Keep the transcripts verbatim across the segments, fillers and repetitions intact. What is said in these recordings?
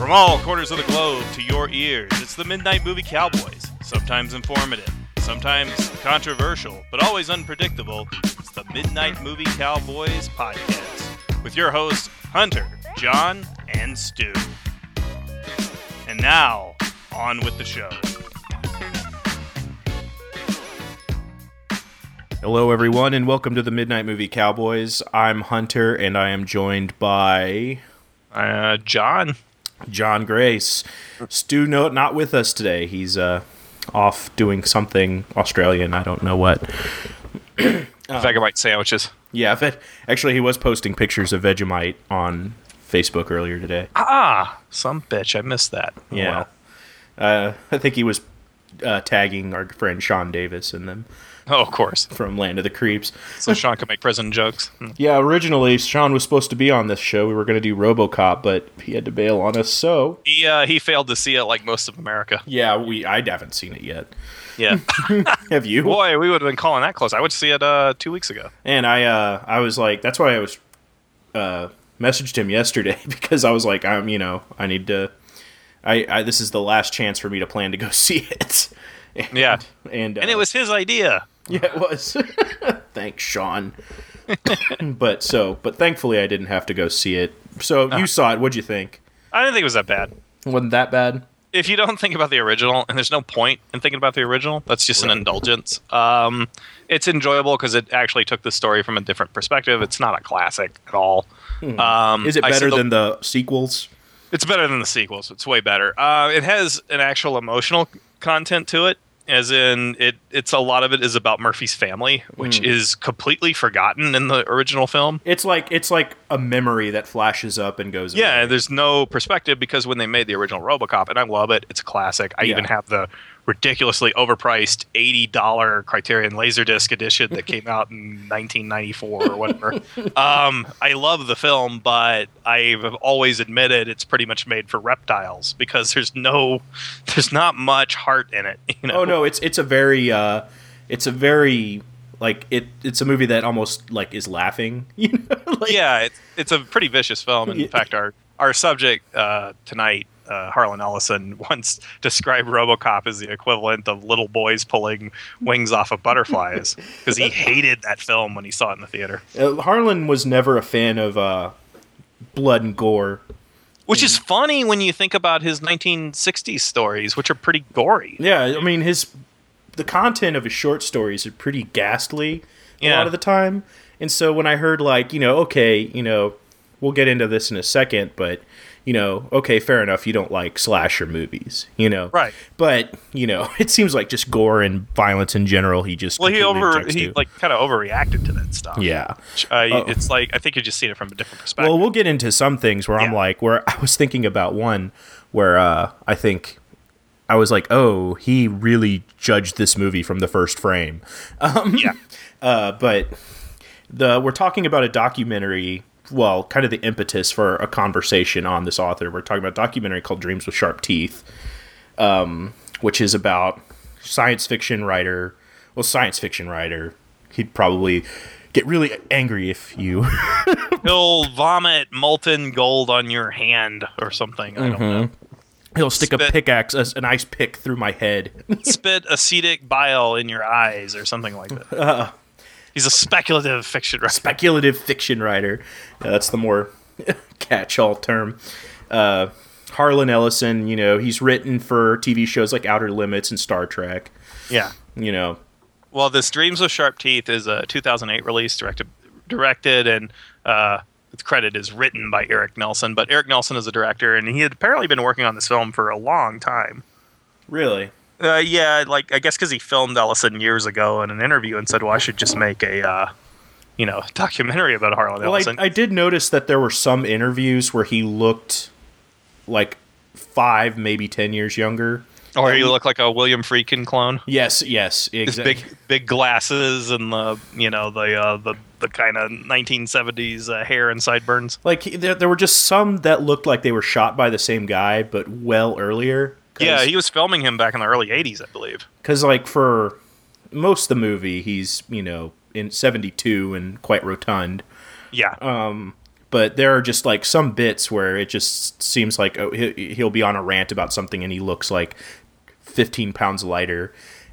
From all corners of the globe to your ears, it's the Midnight Movie Cowboys. Sometimes informative, sometimes controversial, but always unpredictable. It's the Midnight Movie Cowboys podcast with your hosts, Hunter, John, and Stu. And now, on with the show. Hello, everyone, and welcome to the Midnight Movie Cowboys. I'm Hunter, and I am joined by... Uh, John. John Grace. Stu, no, not with us today. He's uh, off doing something Australian. I don't know what. um, Vegemite sandwiches. Yeah, ve- actually, he was posting pictures of Vegemite on Facebook earlier today. Ah, some bitch. I missed that. Yeah. Well. Uh, I think he was uh, tagging our friend Sean Davis in them. Oh, of course. From Land of the Creeps. So Sean could make prison jokes. Yeah, originally, Sean was supposed to be on this show. We were going to do RoboCop, but he had to bail on us, so... He uh, he failed to see it like most of America. Yeah, we I haven't seen it yet. Yeah. Have you? Boy, we would have been calling that close. I would see it uh, two weeks ago. And I uh, I was like, that's why I was... Uh, messaged him yesterday, because I was like, I'm, you know, I need to... I, I This is the last chance for me to plan to go see it. And, yeah. And, uh, and it was his idea. Yeah, it was. Thanks, Sean. but so, but thankfully, I didn't have to go see it. So uh, you saw it. What'd you think? I didn't think it was that bad. Wasn't that bad? If you don't think about the original, and there's no point in thinking about the original, that's just right. an indulgence. Um, it's enjoyable because it actually took the story from a different perspective. It's not a classic at all. Hmm. Um, Is it better the, than the sequels? It's better than the sequels. It's way better. Uh, it has an actual emotional content to it. As in, it it's a lot of it is about Murphy's family, which mm. is completely forgotten in the original film. It's like it's like a memory that flashes up and goes Yeah, away. There's no perspective because when they made the original RoboCop, and I love it, it's a classic. I yeah. even have the ridiculously overpriced eighty dollars Criterion Laserdisc edition that came out in nineteen ninety-four or whatever. um, I love the film, but I've always admitted it's pretty much made for reptiles because there's no, there's not much heart in it. You know? Oh no, it's it's a very, uh, it's a very like it. It's a movie that almost like is laughing. You know? like, yeah, it's it's a pretty vicious film. In yeah. fact, our our subject uh, tonight. Uh, Harlan Ellison once described RoboCop as the equivalent of little boys pulling wings off of butterflies because he hated that film when he saw it in the theater. Uh, Harlan was never a fan of uh, blood and gore. Which is funny when you think about his nineteen sixties stories, which are pretty gory. Yeah, I mean, his the content of his short stories are pretty ghastly a yeah. lot of the time. And so when I heard, like, you know, okay, you know, we'll get into this in a second, but... You know, okay, fair enough, you don't like slasher movies, you know. Right. But, you know, it seems like just gore and violence in general, he just Well, he over he to. like kind of overreacted to that stuff. Yeah. Uh, oh. It's like, I think you're just seeing it from a different perspective. Well, we'll get into some things where yeah. I'm like, where I was thinking about one where uh, I think I was like, oh, he really judged this movie from the first frame. Um, yeah. Uh, but the we're talking about a documentary... well, kind of the impetus for a conversation on this author. We're talking about a documentary called Dreams with Sharp Teeth, um, which is about science fiction writer. Well, science fiction writer. He'd probably get really angry if you... He'll vomit molten gold on your hand or something. I don't mm-hmm. know. He'll stick Spit, a pickaxe, an ice pick through my head. Spit acetic bile in your eyes or something like that. Uh, He's a speculative fiction writer. Speculative fiction writer. Yeah, that's the more catch-all term. Uh, Harlan Ellison, you know, he's written for T V shows like Outer Limits and Star Trek. Yeah. You know. Well, this Dreams with Sharp Teeth is a two thousand eight release, directed, directed and uh, its credit is written by Eric Nelson. But Eric Nelson is a director, and he had apparently been working on this film for a long time. Really? Uh, yeah, like I guess because he filmed Ellison years ago in an interview and said, "Well, I should just make a, uh, you know, documentary about Harlan well, Ellison." I, I did notice that there were some interviews where he looked like five, maybe ten years younger. Or he looked like a William Friedkin clone. Yes, yes, exactly. His big, big glasses and the, you know, the uh, the the kind of nineteen seventies uh, hair and sideburns. Like there, there were just some that looked like they were shot by the same guy, but well earlier. Yeah, he was filming him back in the early eighties, I believe. Because, like, for most of the movie, he's, you know, in seventy-two and quite rotund. Yeah. Um, but there are just like some bits where it just seems like oh, he- he'll be on a rant about something and he looks like fifteen pounds lighter.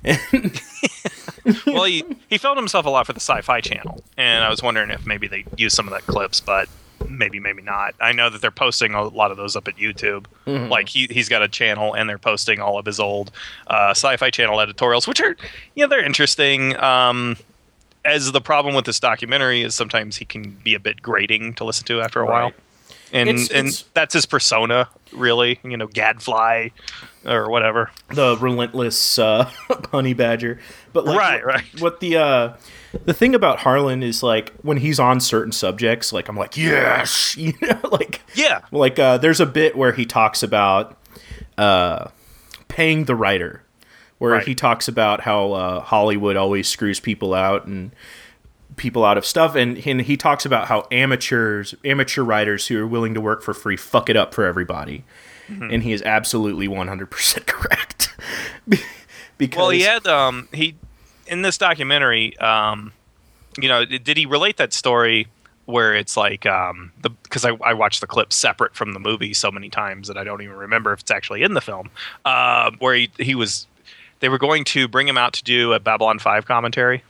Well, he, he filmed himself a lot for the Sci-Fi Channel, and I was wondering if maybe they used some of that clips, but maybe, maybe not. I know that they're posting a lot of those up at YouTube. Mm-hmm. Like, he, he's got a channel, and they're posting all of his old uh, Sci-Fi Channel editorials, which are, you know, they're interesting. Um, as the problem with this documentary is sometimes he can be a bit grating to listen to after a right. while. And it's, and it's, that's his persona, really. You know, Gadfly or whatever. The relentless uh, honey badger. But like, right, what, right. What the uh, the thing about Harlan is like when he's on certain subjects, like I'm like yes, you know, like yeah, like uh, there's a bit where he talks about uh, paying the writer, where right. he talks about how uh, Hollywood always screws people out and people out of stuff, and, and he talks about how amateurs, amateur writers who are willing to work for free fuck it up for everybody, mm-hmm. and he is absolutely one hundred percent correct. Because well, he had um, he in this documentary, um, you know, did he relate that story where it's like um, the because I, I watched the clip separate from the movie so many times that I don't even remember if it's actually in the film, uh, where he he was they were going to bring him out to do a Babylon five commentary.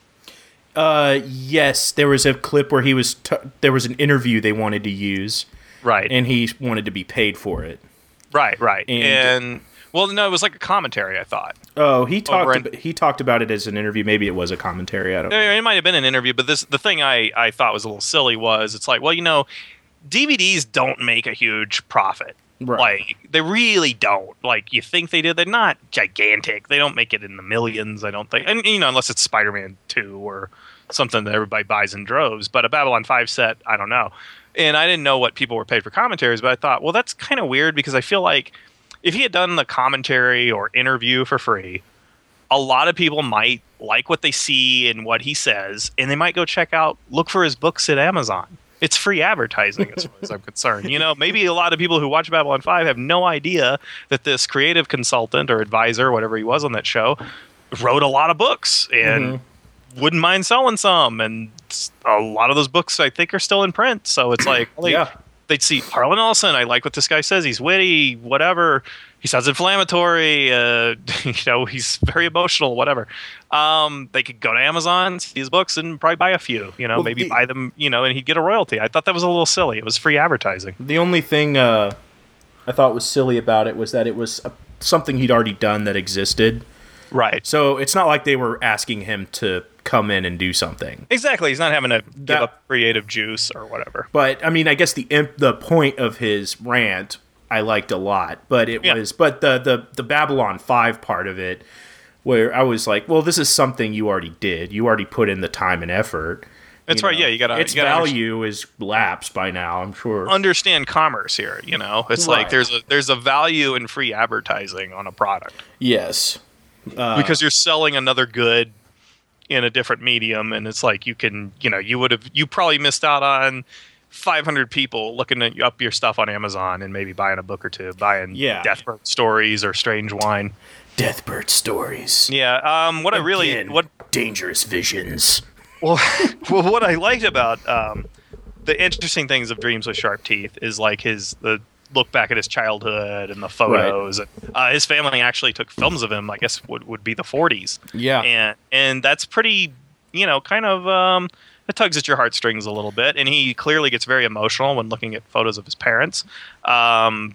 Uh, yes, there was a clip where he was. T- there was an interview they wanted to use, right? And he wanted to be paid for it, right? Right. And, and well, no, it was like a commentary. I thought. Oh, he talked. In, ab- he talked about it as an interview. Maybe it was a commentary. I don't. know. It might have been an interview, but this the thing I I thought was a little silly was it's like, well, you know, D V Ds don't make a huge profit. Right. Like they really don't. Like you think they did. They're not gigantic. They don't make it in the millions. I don't think. And you know, unless it's Spider-Man two or something that everybody buys in droves. But a Babylon five set, I don't know. And I didn't know what people were paid for commentaries. But I thought, well, that's kind of weird because I feel like if he had done the commentary or interview for free, a lot of people might like what they see and what he says, and they might go check out, look for his books at Amazon. It's free advertising as far as I'm concerned. You know, maybe a lot of people who watch Babylon five have no idea that this creative consultant or advisor, whatever he was on that show, wrote a lot of books and mm-hmm. wouldn't mind selling some. And a lot of those books, I think, are still in print. So it's like, well, yeah. they'd see Harlan Ellison. I like what this guy says. He's witty, whatever. He sounds inflammatory. Uh, you know, he's very emotional, whatever. Um, they could go to Amazon, see his books, and probably buy a few. You know, well, maybe the, buy them. You know, and he'd get a royalty. I thought that was a little silly. It was free advertising. The only thing uh, I thought was silly about it was that it was a, something he'd already done that existed. Right. So it's not like they were asking him to come in and do something. Exactly. He's not having to give that, up creative juice or whatever. But I mean, I guess the imp, the point of his rant I liked a lot, but it yeah. was but the, the the Babylon five part of it where I was like, well, this is something you already did. You already put in the time and effort. That's you right. know. Yeah, you got to. Its you gotta value is lapsed by now, I'm sure. Understand commerce here. You know, it's right. like there's a there's a value in free advertising on a product. Yes, uh, because you're selling another good in a different medium, and it's like you can, you know, you would have you probably missed out on five hundred people looking at, up your stuff on Amazon and maybe buying a book or two, buying yeah. Deathbird Stories or Strange Wine. Deathbird Stories. Yeah. Um. What Again, I really what Dangerous Visions. Well, well, what I liked about um, the interesting things of Dreams with Sharp Teeth is like his the look back at his childhood and the photos. Right. And, uh, his family actually took films of him. I guess would would be the forties. Yeah. And and that's pretty. You know, kind of. Um, It tugs at your heartstrings a little bit, and he clearly gets very emotional when looking at photos of his parents. Um,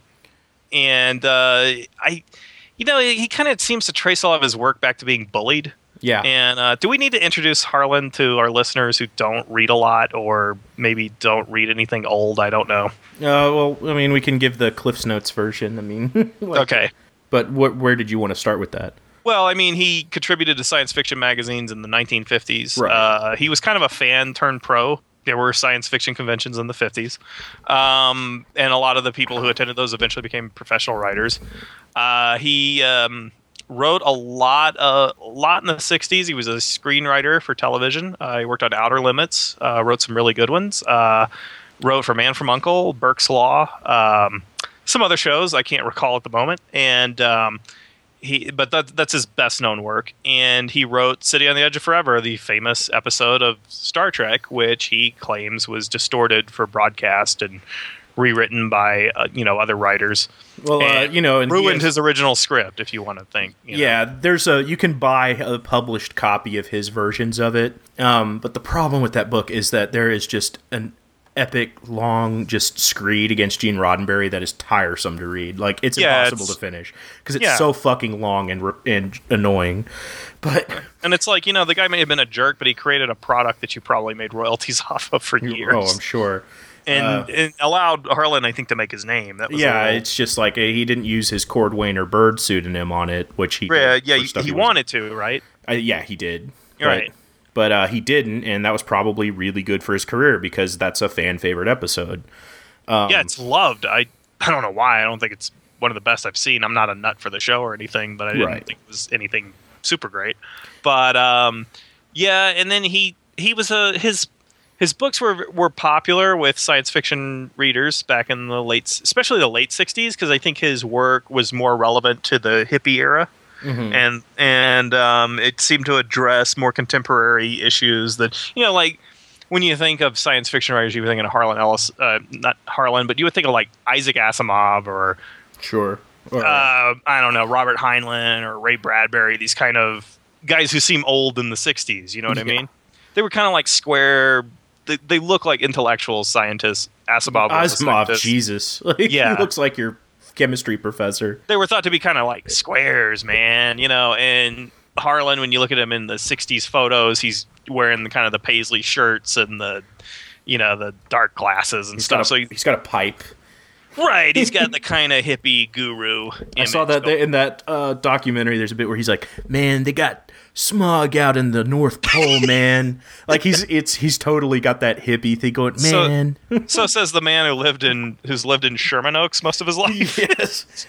and uh, I, you know, he kind of seems to trace all of his work back to being bullied. Yeah. And uh, do we need to introduce Harlan to our listeners who don't read a lot or maybe don't read anything old? I don't know. Uh, well, I mean, we can give the Cliff's Notes version. I mean, like, okay. But wh- where did you want to start with that? Well, I mean, he contributed to science fiction magazines in the nineteen fifties. Right. Uh, he was kind of a fan turned pro. There were science fiction conventions in the fifties. Um, and a lot of the people who attended those eventually became professional writers. Uh, he um, wrote a lot, uh, a lot in the sixties. He was a screenwriter for television. Uh, he worked on Outer Limits, uh, wrote some really good ones. Uh, wrote for Man from U N C L E, Burke's Law, um, some other shows I can't recall at the moment. And... Um, he, but that, that's his best known work. And he wrote City on the Edge of Forever, the famous episode of Star Trek, which he claims was distorted for broadcast and rewritten by uh, you know other writers. Well, uh, you know, and ruined has, his original script. If you want to think, you yeah, know. there's a you can buy a published copy of his versions of it. Um, but the problem with that book is that there is just an epic, long, just screed against Gene Roddenberry that is tiresome to read. Like it's yeah, impossible it's, to finish because it's yeah. so fucking long and and annoying. But and it's like you know the guy may have been a jerk, but he created a product that you probably made royalties off of for years. Oh, I'm sure. And, uh, and allowed Harlan, I think, to make his name. That was yeah, little... it's just like he didn't use his Cordwainer Bird pseudonym on it, which he yeah, yeah he, he, he wanted was, to, right? Uh, yeah, he did. You're right. But uh, he didn't, and that was probably really good for his career because that's a fan favorite episode. Um, yeah, it's loved. I I don't know why. I don't think it's one of the best I've seen. I'm not a nut for the show or anything, but I didn't right. think it was anything super great. But um, yeah, and then he he was a his. His books were were popular with science fiction readers back in the late, especially the late sixties, because I think his work was more relevant to the hippie era, mm-hmm. and and um, it seemed to address more contemporary issues that you know, like when you think of science fiction writers, you would think of Harlan Ellis, uh, not Harlan, but you would think of like Isaac Asimov or sure, or, uh, I don't know, Robert Heinlein or Ray Bradbury, these kind of guys who seem old in the sixties. You know what yeah. I mean? They were kind of like square. They, they look like intellectual scientists. Asimov was Asimov, a scientist. Jesus. Like, yeah. He looks like your chemistry professor. They were thought to be kind of like squares, man. You know, and Harlan, when you look at him in the sixties photos, he's wearing the kind of the paisley shirts and the, you know, the dark glasses and he's stuff. A, so he, he's got a pipe. Right, he's got the kind of hippie guru image. I saw that in that uh, documentary. There's a bit where he's like, "Man, they got smog out in the North Pole, man." Like he's it's he's totally got that hippie thing going, man. So, so says the man who lived in who's lived in Sherman Oaks most of his life. Yes.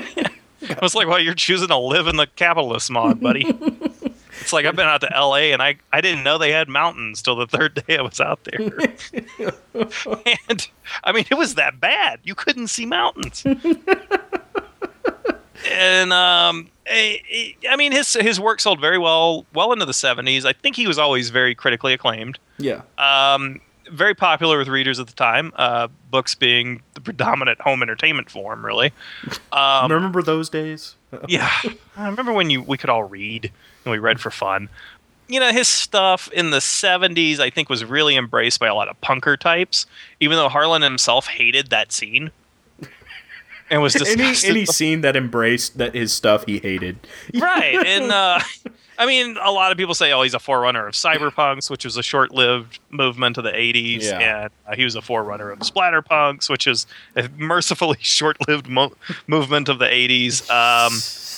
I was like, well, you're choosing to live in the capital of smog, buddy. It's like I've been out to L A and I, I didn't know they had mountains till the third day I was out there. And I mean, it was that bad. You couldn't see mountains. And um, I, I mean, his his work sold very well, well into the seventies. I think he was always very critically acclaimed. Yeah. Um, very popular with readers at the time. Uh, books being the predominant home entertainment form, really. Um, Remember those days? Yeah, I remember when you we could all read and we read for fun. You know, his stuff in the seventies, I think, was really embraced by a lot of punker types, even though Harlan himself hated that scene. And was disgusted. any, any scene that embraced that his stuff he hated. Right. And, uh, I mean, a lot of people say, oh, he's a forerunner of cyberpunks, which was a short-lived movement of the eighties. Yeah. And uh, he was a forerunner of splatterpunks, which is a mercifully short-lived mo- movement of the eighties. Um,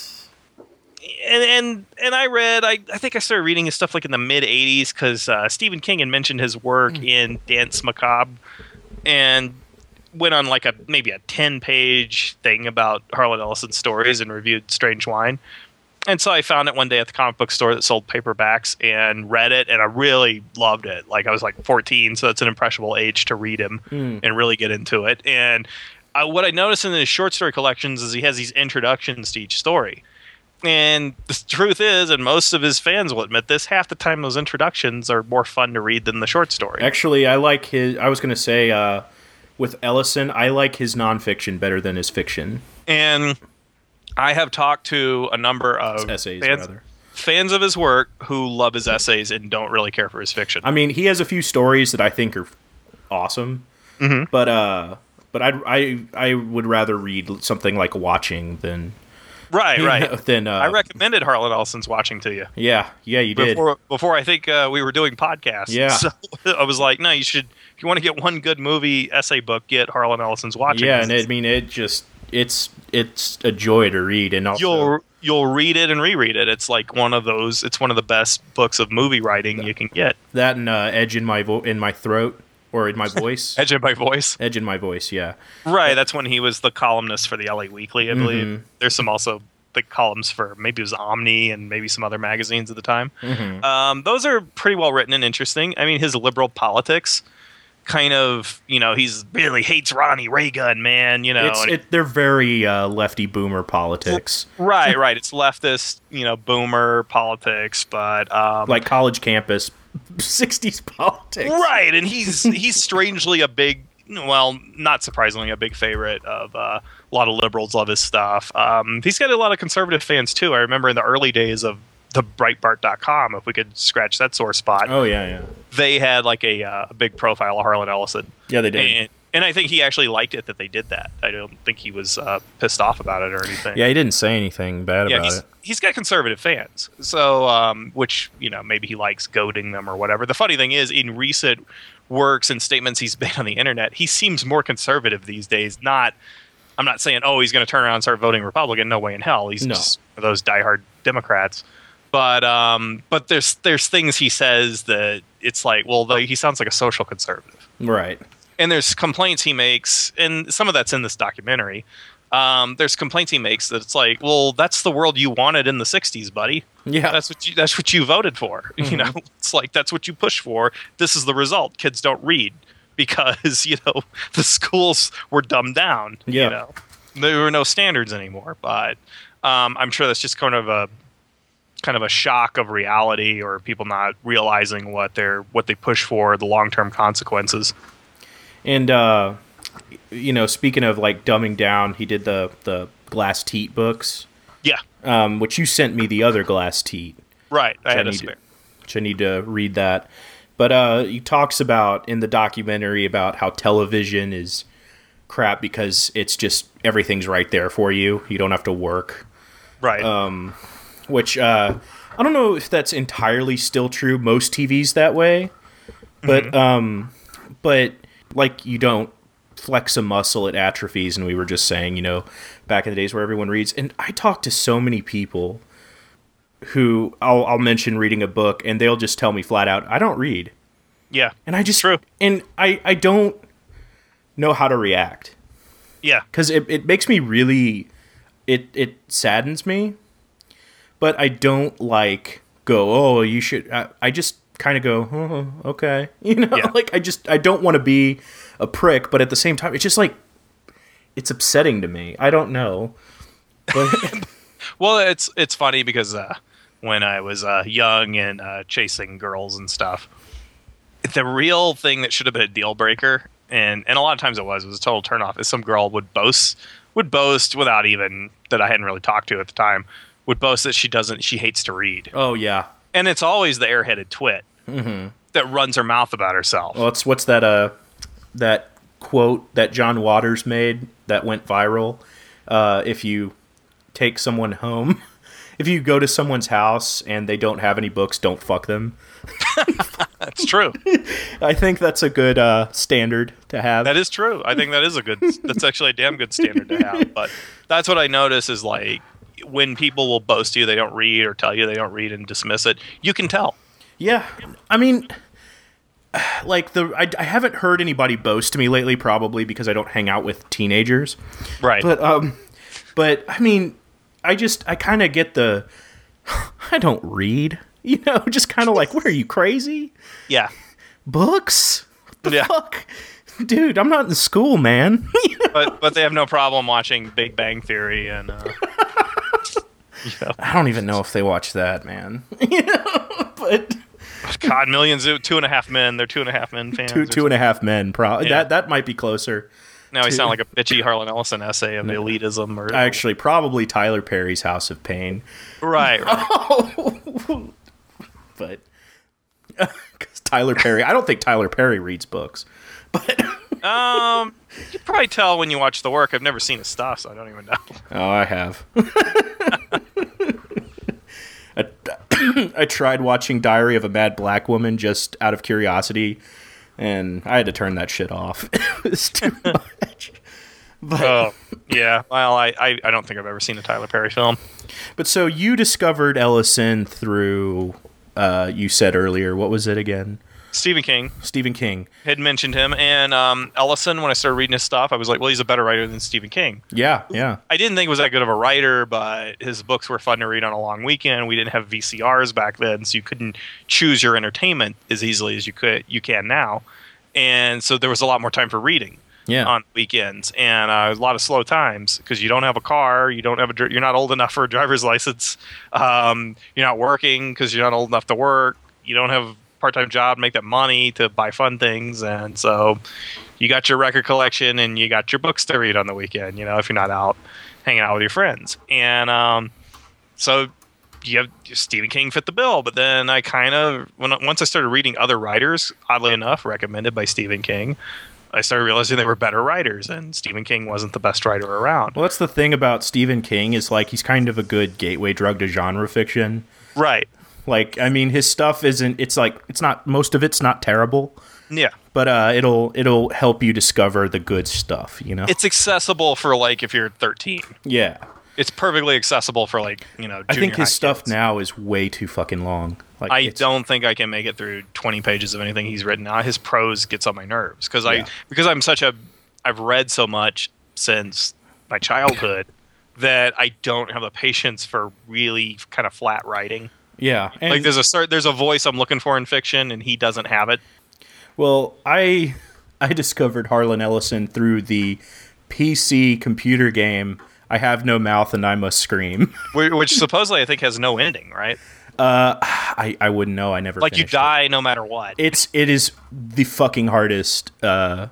and, and and I read, I, I think I started reading his stuff like in the mid-eighties because uh, Stephen King had mentioned his work mm. in Dance Macabre. And went on like a maybe a ten-page thing about Harlan Ellison stories and reviewed Strange Wine. And so I found it one day at the comic book store that sold paperbacks and read it, and I really loved it. Like I was like fourteen, so it's an impressionable age to read him mm. and really get into it. And I, what I noticed in his short story collections is he has these introductions to each story. And the truth is, and most of his fans will admit this, half the time those introductions are more fun to read than the short story. Actually, I like his, I was going to say, uh, with Ellison, I like his nonfiction better than his fiction. And I have talked to a number of his essays, fans, rather. fans of his work who love his essays and don't really care for his fiction. I mean, he has a few stories that I think are awesome, mm-hmm. but uh, but I I I would rather read something like Watching than right right than uh, I recommended Harlan Ellison's Watching to you. Yeah, yeah, you did before before I think uh, we were doing podcasts. Yeah, so I was like, no, you should. If you want to get one good movie essay book, get Harlan Ellison's Watching. Yeah, and it, I mean, it just it's it's a joy to read, and also you'll you'll read it and reread it. It's like one of those. It's one of the best books of movie writing you can get. That and uh, Edge in my vo- in my throat or in my voice. Edge in my voice. Edge in my voice. Yeah. Right. That's when he was the columnist for the L A Weekly, I believe. Mm-hmm. There's some also the columns for maybe it was Omni and maybe some other magazines at the time. Mm-hmm. Um, those are pretty well written and interesting. I mean, his liberal politics kind of, you know, he's really hates Ronnie Reagan, man, you know. It's, and it, they're very uh, lefty boomer politics. Right, right. It's leftist, you know, boomer politics, but um, like college campus sixties politics. Right, and he's he's strangely a big, well, not surprisingly, a big favorite of uh, a lot of liberals. Love his stuff. Um, he's got a lot of conservative fans too. I remember in the early days of the Breitbart dot com, if we could scratch that sore spot. Oh yeah, yeah. They had like a, uh, a big profile of Harlan Ellison. Yeah, they did. And, and I think he actually liked it that they did that. I don't think he was uh, pissed off about it or anything. Yeah, he didn't say anything bad yeah, about he's, it. He's got conservative fans, so um, which, you know, maybe he likes goading them or whatever. The funny thing is, in recent works and statements he's made on the internet, he seems more conservative these days. Not, I'm not saying, oh, he's going to turn around and start voting Republican. No way in hell. He's no. just one of those diehard Democrats. But um, but there's there's things he says that it's like, well, he sounds like a social conservative, right? And there's complaints he makes, and some of that's in this documentary. Um, there's complaints he makes that it's like, well, that's the world you wanted in the sixties, buddy. Yeah, that's what you that's what you voted for. Mm-hmm. You know, it's like that's what you pushed for. This is the result. Kids don't read because, you know, the schools were dumbed down. Yeah. You know, there were no standards anymore. But um, I'm sure that's just kind of a kind of a shock of reality, or people not realizing what they're what they push for, the long term consequences. And uh, you know, speaking of like dumbing down, he did the the Glass Teat books. Yeah, um, which you sent me the other Glass Teat. Right, I had I a need spare. To, which I need to read that. But uh, he talks about in the documentary about how television is crap because it's just everything's right there for you. You don't have to work. Right. Um, which uh, I don't know if that's entirely still true. Most T V's that way, but mm-hmm. um, but like you don't flex a muscle, it atrophies. And we were just saying, you know, back in the days where everyone reads. And I talk to so many people who I'll, I'll mention reading a book, and they'll just tell me flat out, I don't read. Yeah, and I just true. And I I don't know how to react. Yeah, because it it makes me really, it it saddens me. But I don't like go, oh, you should. I, I just kind of go, oh, okay. You know, yeah. like I just, I don't want to be a prick, but at the same time, it's just like, it's upsetting to me. I don't know. But well, it's it's funny because uh, when I was uh, young and uh, chasing girls and stuff, the real thing that should have been a deal breaker, and, and a lot of times it was, it was a total turnoff, is some girl would boast, would boast without even, that I hadn't really talked to at the time, would boast that she doesn't, she hates to read. Oh, yeah. And it's always the airheaded twit mm-hmm. that runs her mouth about herself. Well, it's, what's that, uh, that quote that John Waters made that went viral? Uh, if you take someone home, if you go to someone's house and they don't have any books, don't fuck them. That's true. I think that's a good uh, standard to have. That is true. I think that is a good, that's actually a damn good standard to have. But that's what I notice is like, when people will boast to you they don't read or tell you they don't read and dismiss it, you can tell. Yeah. I mean, like the I, I haven't heard anybody boast to me lately, probably because I don't hang out with teenagers. Right. But um but I mean, I just I kind of get the I don't read, you know, just kind of like, what are you, crazy? Yeah. Books? What the yeah. fuck? Dude, I'm not in school, man. You know? But but they have no problem watching Big Bang Theory and uh you know. I don't even know if they watch that, man. You know, but God, millions, two and a half men. They're two and a half men fans. Two, two and a half men. Pro- yeah. That that might be closer. Now we sound like a bitchy Harlan Ellison essay of no. elitism. Or actually, probably Tyler Perry's House of Pain. Right. right. Oh. But because Tyler Perry, I don't think Tyler Perry reads books. But um, you can probably tell when you watch the work. I've never seen his stuff, so I don't even know. Oh, I have. I, I tried watching Diary of a Mad Black Woman just out of curiosity, and I had to turn that shit off. It was too much. But, oh, yeah. Well, I, I, I don't think I've ever seen a Tyler Perry film. But so you discovered Ellison through, uh, you said earlier, what was it again? Stephen King. Stephen King. Had mentioned him. And um, Ellison, when I started reading his stuff, I was like, well, he's a better writer than Stephen King. Yeah, yeah. I didn't think he was that good of a writer, but his books were fun to read on a long weekend. We didn't have V C Rs back then, so you couldn't choose your entertainment as easily as you could you can now. and so there was a lot more time for reading. Yeah. On weekends, and uh, a lot of slow times because you don't have a car, you don't have a, dr- you're not old enough for a driver's license, um, you're not working because you're not old enough to work, you don't have a part-time job to make that money to buy fun things, and so you got your record collection and you got your books to read on the weekend. You know, if you're not out hanging out with your friends, and um, so you have Stephen King fit the bill. But then I kind of when once I started reading other writers, oddly enough, recommended by Stephen King, I started realizing they were better writers, and Stephen King wasn't the best writer around. Well, that's the thing about Stephen King is like he's kind of a good gateway drug to genre fiction. Right. Like, I mean, his stuff isn't. It's like it's not. Most of it's not terrible. Yeah. But uh, it'll it'll help you discover the good stuff. You know. It's accessible for like if you're thirteen. Yeah. It's perfectly accessible for like you know. I think his stuff kids. now is way too fucking long. Like, I don't think I can make it through twenty pages of anything he's written now. His prose gets on my nerves because yeah. I because I'm such a I've read so much since my childhood that I don't have the patience for really kind of flat writing. Yeah, and like there's a cert, there's a voice I'm looking for in fiction, and he doesn't have it. Well, I I discovered Harlan Ellison through the P C computer game I Have No Mouth and I Must Scream, which supposedly I think has no ending, right? Uh, I, I wouldn't know. I never like you die it. no matter what. It's it is the fucking hardest uh,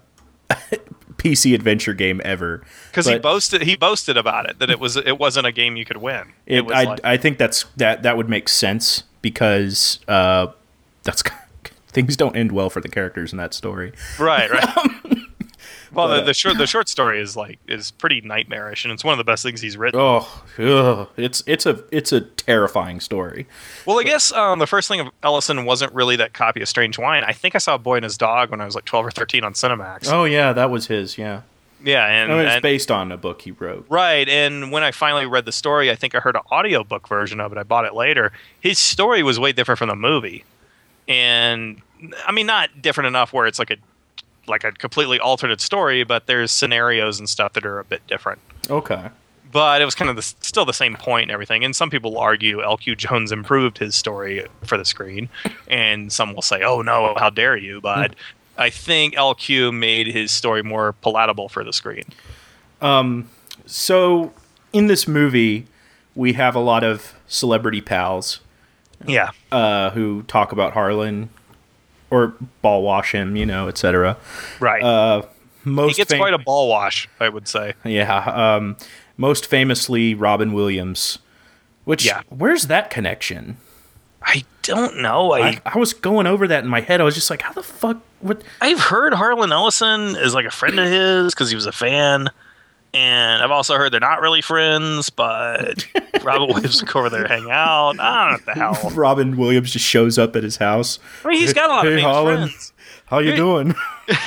P C adventure game ever. Because he boasted he boasted about it that it was it wasn't a game you could win. It, it was I like, I think that's that that would make sense because uh, that's things don't end well for the characters in that story. Right, right. Well, but, the, the short the short story is like is pretty nightmarish, and it's one of the best things he's written. Oh, ugh. it's it's a it's a terrifying story. Well, I guess um, the first thing of Ellison wasn't really that copy of Strange Wine. I think I saw Boy and His Dog when I was like twelve or thirteen on Cinemax. Oh yeah, that was his. Yeah, yeah, and I mean, it's and, based on a book he wrote. Right, and when I finally read the story, I think I heard an audiobook version of it. I bought it later. His story was way different from the movie, and I mean, not different enough where it's like a like a completely alternate story, but there's scenarios and stuff that are a bit different. Okay. But it was kind of the, still the same point and everything. And some people argue L Q Jones improved his story for the screen. And some will say, oh, no, how dare you? But I think L Q made his story more palatable for the screen. Um. So in this movie, we have a lot of celebrity pals. Yeah. Uh, who talk about Harlan or ball wash him, you know, et cetera. Right. Uh, most he gets fam- quite a ball wash, I would say. Yeah. Um, most famously, Robin Williams. Which, yeah. Where's that connection? I don't know. I, I I was going over that in my head. I was just like, how the fuck? What? I've heard Harlan Ellison is like a friend of his because he was a fan. And I've also heard they're not really friends, but Robin Williams will go over there and hang out. I don't know what the hell. Robin Williams just shows up at his house. I mean, he's got a lot hey, of famous Harlan, friends. How you hey. doing?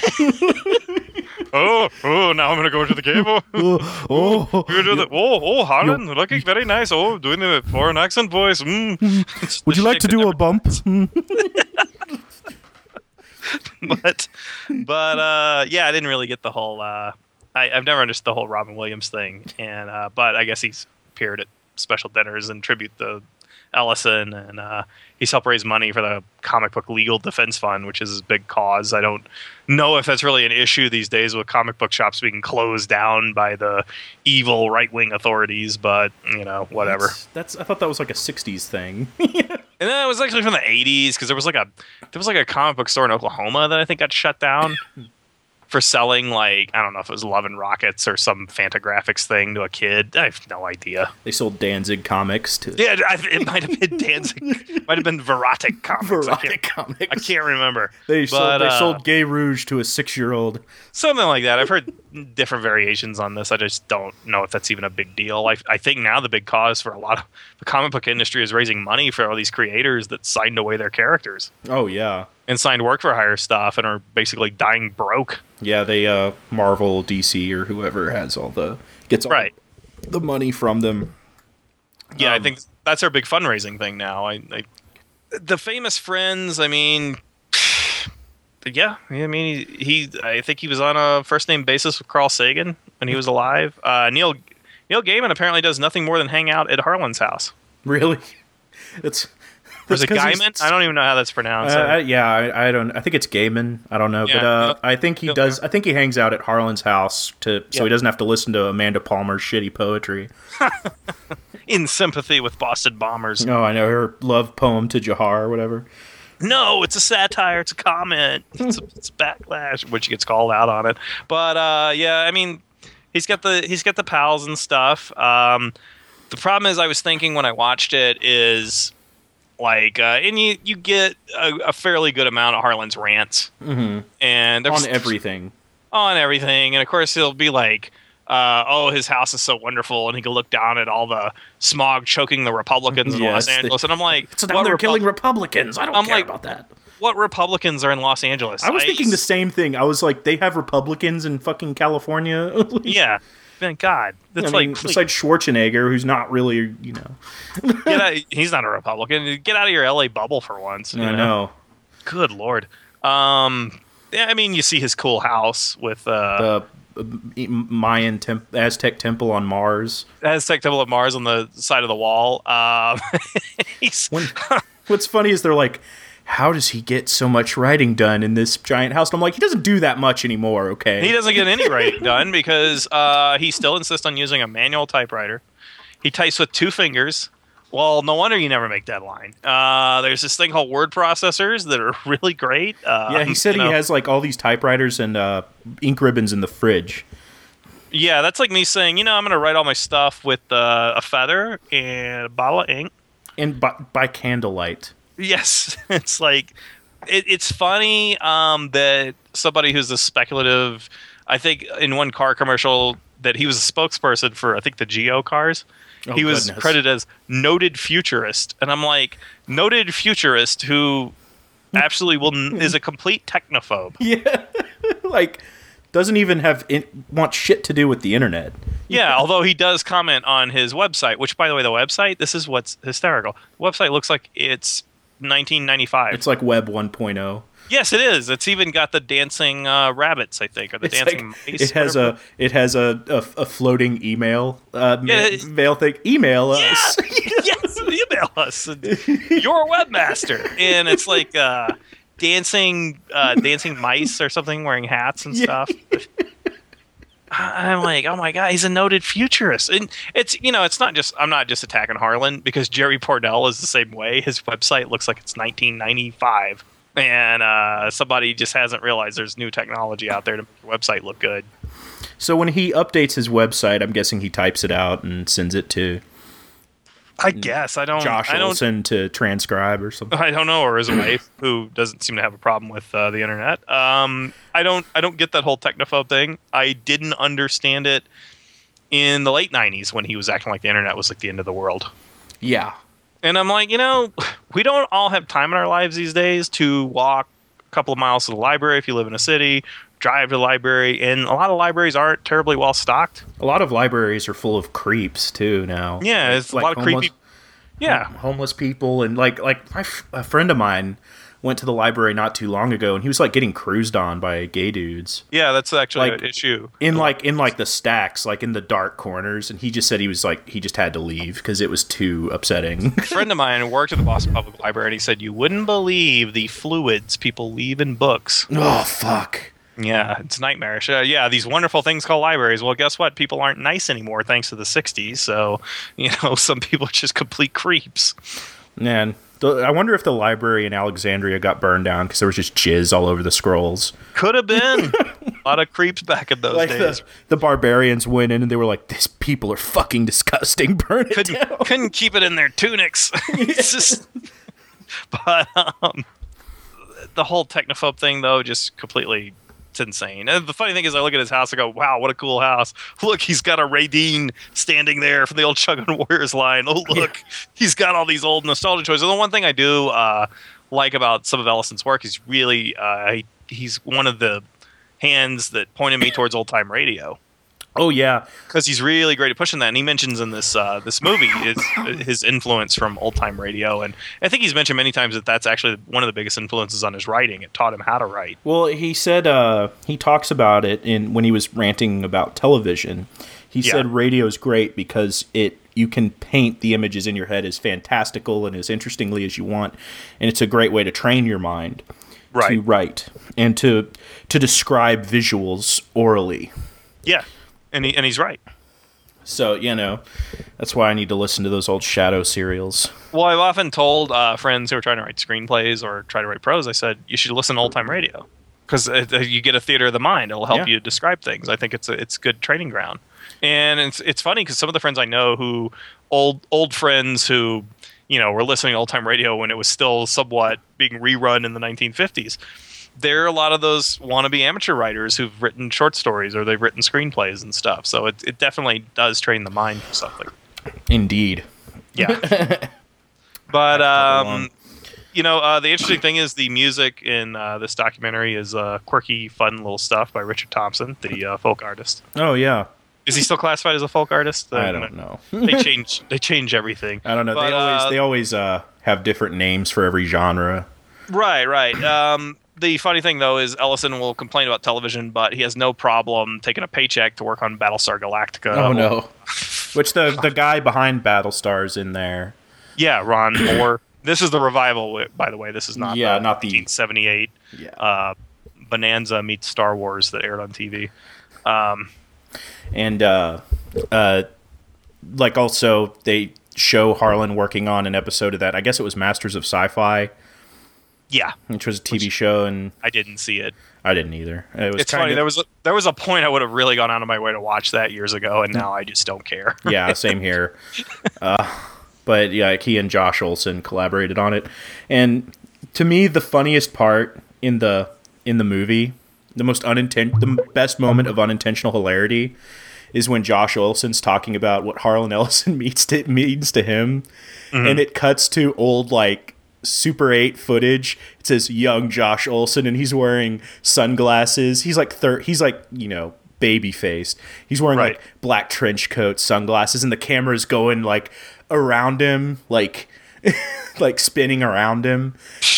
oh, oh, now I'm going to go to the game. Oh, oh, oh, you do the, oh, oh, Harlan, looking very nice. Oh, doing the foreign accent voice. Mm. Would you like to do never... a bump? but, but, uh, yeah, I didn't really get the whole, uh, I, I've never understood the whole Robin Williams thing, and uh, but I guess he's appeared at special dinners and tribute to Ellison, and uh, he's helped raise money for the Comic Book Legal Defense Fund, which is his big cause. I don't know if that's really an issue these days with comic book shops being closed down by the evil right-wing authorities, but, you know, whatever. That's, that's I thought that was like a sixties thing. And then it was actually from the eighties, because there was like a there was like a comic book store in Oklahoma that I think got shut down. For selling, like, I don't know if it was Love and Rockets or some Fantagraphics thing to a kid. I have no idea. They sold Danzig comics to... Yeah, I, it might have been Danzig. It might have been Verotic Comics. Verotic I Comics. I can't remember. They, but, sold, they uh, sold Gay Rouge to a six-year-old. Something like that. I've heard different variations on this. I just don't know if that's even a big deal. I, I think now the big cause for a lot of the comic book industry is raising money for all these creators that signed away their characters. Oh, yeah. And signed work for hire stuff and are basically dying broke. Yeah, they uh, Marvel, D C, or whoever has all the gets all right. the money from them. Yeah, um, I think that's our big fundraising thing now. I, I the famous friends. I mean, yeah, I mean he, he. I think he was on a first name basis with Carl Sagan when he was alive. Uh, Neil Neil Gaiman apparently does nothing more than hang out at Harlan's house. Really, it's Or is it Gaiman? I don't even know how that's pronounced. Uh, I, yeah, I, I don't. I think it's Gaiman. I don't know, yeah, but uh, no, I think he no, does. I think he hangs out at Harlan's house to, so yeah. he doesn't have to listen to Amanda Palmer's shitty poetry. In sympathy with Boston Bombers. No, I know her love poem to Jahar or whatever. No, it's a satire. It's a comment. It's a, it's a backlash, which gets called out on it. But uh, yeah, I mean, he's got the he's got the pals and stuff. Um, the problem is, I was thinking when I watched it is like, uh, and you you get a, a fairly good amount of Harlan's rants, mm-hmm. and on everything, on everything, and of course he'll be like. Uh, oh, his house is so wonderful, and he can look down at all the smog choking the Republicans in yes, Los Angeles. And I'm like, so now they're Repu- killing Republicans. I don't I'm care like, about that. What Republicans are in Los Angeles? I was I thinking just, the same thing. I was like, they have Republicans in fucking California. Yeah, man, God, that's I mean, like besides Schwarzenegger, who's not really, you know, get out, he's not a Republican. Get out of your L A bubble for once. You I know? know. Good Lord. Um, yeah, I mean, you see his cool house with uh. The, Mayan temp- Aztec temple on Mars. Aztec temple on Mars on the side of the wall. Um, when, what's funny is they're like, how does he get so much writing done in this giant house? And I'm like, he doesn't do that much anymore, okay? He doesn't get any writing done because uh, he still insists on using a manual typewriter. He types with two fingers. Well, no wonder you never make deadline. Uh, there's this thing called word processors that are really great. Uh, yeah, he said he know. has like all these typewriters and uh, ink ribbons in the fridge. Yeah, that's like me saying, you know, I'm going to write all my stuff with uh, a feather and a bottle of ink. And by, by candlelight. Yes. It's like, it, it's funny um, that somebody who's a speculative, I think in one car commercial that he was a spokesperson for, I think, the Geo cars. Oh, he was goodness. credited as noted futurist, and I'm like, noted futurist who absolutely will is a complete technophobe. Yeah, like doesn't even have in, want shit to do with the internet. Yeah, although he does comment on his website, which, by the way, the website, this is what's hysterical. The website looks like it's nineteen ninety-five. It's like Web one point oh. Yes, it is. It's even got the dancing uh, rabbits, I think, or the it's dancing like, mice. It has whatever. a it has a, a, a floating email uh, yeah, ma- mail thing. Email yeah, us. Yes, email us. You're a webmaster, and it's like uh, dancing uh, dancing mice or something wearing hats and yeah. stuff. I'm like, oh my god, he's a noted futurist, and it's you know, it's not just I'm not just attacking Harlan because Jerry Pournelle is the same way. His website looks like it's nineteen ninety-five. And uh, somebody just hasn't realized there's new technology out there to make your website look good. So when he updates his website, I'm guessing he types it out and sends it to. I guess I don't. Josh I don't, Olson to transcribe or something. I don't know, or his wife, who doesn't seem to have a problem with uh, the internet. Um, I don't. I don't get that whole technophobe thing. I didn't understand it in the late nineties when he was acting like the internet was like the end of the world. Yeah. And I'm like, you know, we don't all have time in our lives these days to walk a couple of miles to the library if you live in a city, drive to the library, and a lot of libraries aren't terribly well stocked. A lot of libraries are full of creeps too now. Yeah, like, it's like a lot of homeless, creepy. Yeah, homeless people and like like my f- a friend of mine went to the library not too long ago, and he was like getting cruised on by gay dudes. Yeah, that's actually like, an issue. In like in like the stacks, like in the dark corners, and he just said he was like he just had to leave because it was too upsetting. A friend of mine worked at the Boston Public Library, and he said you wouldn't believe the fluids people leave in books. Oh fuck. Yeah, it's nightmarish. Uh, yeah, these wonderful things called libraries. Well, guess what? People aren't nice anymore thanks to the sixties. So, you know, some people are just complete creeps. Man. I wonder if the library in Alexandria got burned down because there was just jizz all over the scrolls. Could have been. A lot of creeps back in those like days. The, the barbarians went in and they were like, "These people are fucking disgusting. Burn it couldn't, down." Couldn't keep it in their tunics. It's just, but um, the whole technophobe thing, though, just completely... It's insane. And the funny thing is, I look at his house and go, wow, what a cool house. Look, he's got a Ray Dean standing there from the old Chuggin' Warriors line. Oh, look, yeah. He's got all these old nostalgia toys. And the one thing I do uh, like about some of Ellison's work is really, uh, he, he's one of the hands that pointed me towards old-time radio. Oh, yeah. Because he's really great at pushing that. And he mentions in this uh, this movie his, his influence from old-time radio. And I think he's mentioned many times that that's actually one of the biggest influences on his writing. It taught him how to write. Well, he said uh, he talks about it in when he was ranting about television. He He Yeah. said radio is great because it you can paint the images in your head as fantastical and as interestingly as you want, and it's a great way to train your mind Right. to write and to to describe visuals orally. Yeah, and he, and he's right. So, you know, that's why I need to listen to those old Shadow serials. Well, I've often told uh, friends who are trying to write screenplays or try to write prose, I said, you should listen to old-time radio. Because uh, you get a theater of the mind. It'll help Yeah. you describe things. I think it's a it's good training ground. And it's it's funny because some of the friends I know who, old old friends who, you know, were listening to old-time radio when it was still somewhat being rerun in the nineteen fifties. There are a lot of those wannabe amateur writers who've written short stories or they've written screenplays and stuff. So it it definitely does train the mind for something. Indeed. Yeah. But um, you know, uh, the interesting thing is the music in uh, this documentary is uh, quirky, fun little stuff by Richard Thompson, the uh, folk artist. Oh, yeah. Is he still classified as a folk artist? Uh, I don't know. they change they change everything. I don't know. But, they always uh, they always uh, have different names for every genre. Right, right. Um, the funny thing, though, is Ellison will complain about television, but he has no problem taking a paycheck to work on Battlestar Galactica. Oh, no. Which the, the guy behind Battlestar's in there. Yeah, Ron Moore. This is the revival, by the way. This is not Yeah, the not the- nineteen seventy-eight Yeah. uh, Bonanza meets Star Wars that aired on T V. Um, And, uh, uh, like, also, they show Harlan working on an episode of that. I guess it was Masters of Sci-Fi, yeah, which was a T V show, and I didn't see it. I didn't either. It was It's kind funny. of, There was a, there was a point I would have really gone out of my way to watch that years ago, and now I just don't care. yeah, same here. Uh, but yeah, he and Josh Olson collaborated on it, and to me, the funniest part in the in the movie, the most unintent, the best moment of unintentional hilarity, is when Josh Olson's talking about what Harlan Ellison means to means to him, and it cuts to old like Super eight footage. It says young Josh Olson, and he's wearing sunglasses. He's like thir- he's like you know baby faced. He's wearing Right. like black trench coat, sunglasses, and the camera's going like around him, like like spinning around him.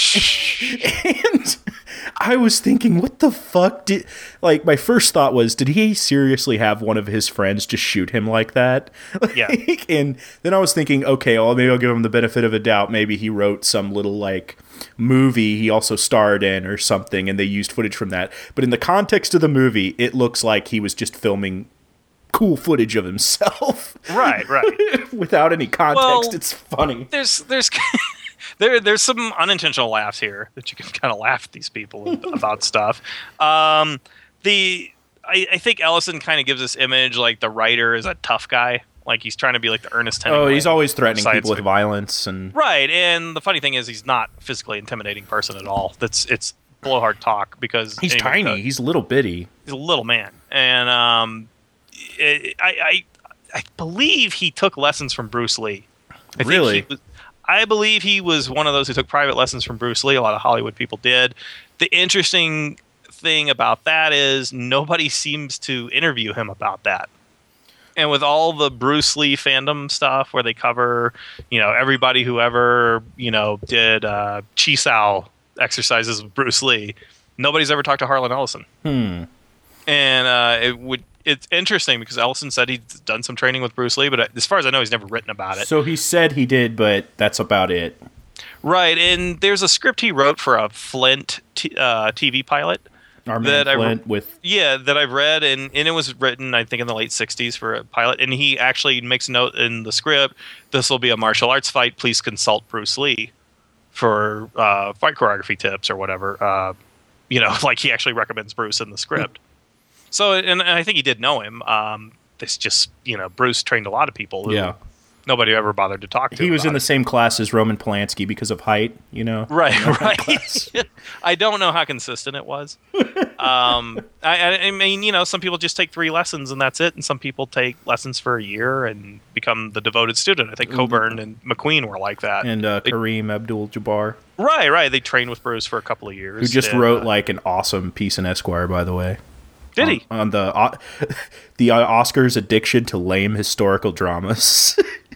And I was thinking, what the fuck did like my first thought was, did he seriously have one of his friends just shoot him like that? Yeah. Like, and then I was thinking, okay, well, maybe I'll give him the benefit of a doubt. Maybe he wrote some little like movie he also starred in or something, and they used footage from that. But in the context of the movie, it looks like he was just filming cool footage of himself. Right, right. Without any context. Well, It's funny. There's there's there there's some unintentional laughs here that you can kind of laugh at these people about stuff. Um, the I, I think Ellison kind of gives this image like the writer is a tough guy, like he's trying to be like the Ernest Hemingway. Oh, he's always threatening science people with fiction. violence and Right, and the funny thing is he's not a physically intimidating person at all. That's it's blowhard talk because he's anybody tiny. could. He's a little bitty. He's a little man, and um, it, I, I I believe he took lessons from Bruce Lee. I Really? Think he was, I believe he was one of those who took private lessons from Bruce Lee. A lot of Hollywood people did. The interesting thing about that is nobody seems to interview him about that. And with all the Bruce Lee fandom stuff where they cover, you know, everybody who ever, you know, did uh, Chi Sao exercises with Bruce Lee, nobody's ever talked to Harlan Ellison. Hmm. And uh, it would it's interesting because Ellison said he'd done some training with Bruce Lee, but as far as I know, he's never written about it. So he said he did, but that's about it. Right, and there's a script he wrote for a Flint t- uh, T V pilot. Our man That I Flint re- with Yeah, that I've read, and, and it was written, I think, in the late sixties for a pilot. And he actually makes a note in the script, this will be a martial arts fight, please consult Bruce Lee for uh, fight choreography tips or whatever. Uh, you know, like he actually recommends Bruce in the script. So, and, and I think he did know him. Um, it's just, you know, Bruce trained a lot of people who yeah. nobody ever bothered to talk to. He was about in the it. same class as Roman Polanski because of height, you know. Right, right. I don't know how consistent it was. um, I, I, I mean, you know, some people just take three lessons and that's it, and some people take lessons for a year and become the devoted student. I think Coburn and McQueen were like that. And uh, They- Kareem Abdul-Jabbar, right, right. They trained with Bruce for a couple of years. who just and, wrote uh, like an awesome piece in Esquire, by the way. Did he? On, on the uh, the uh, Oscars' addiction to lame historical dramas.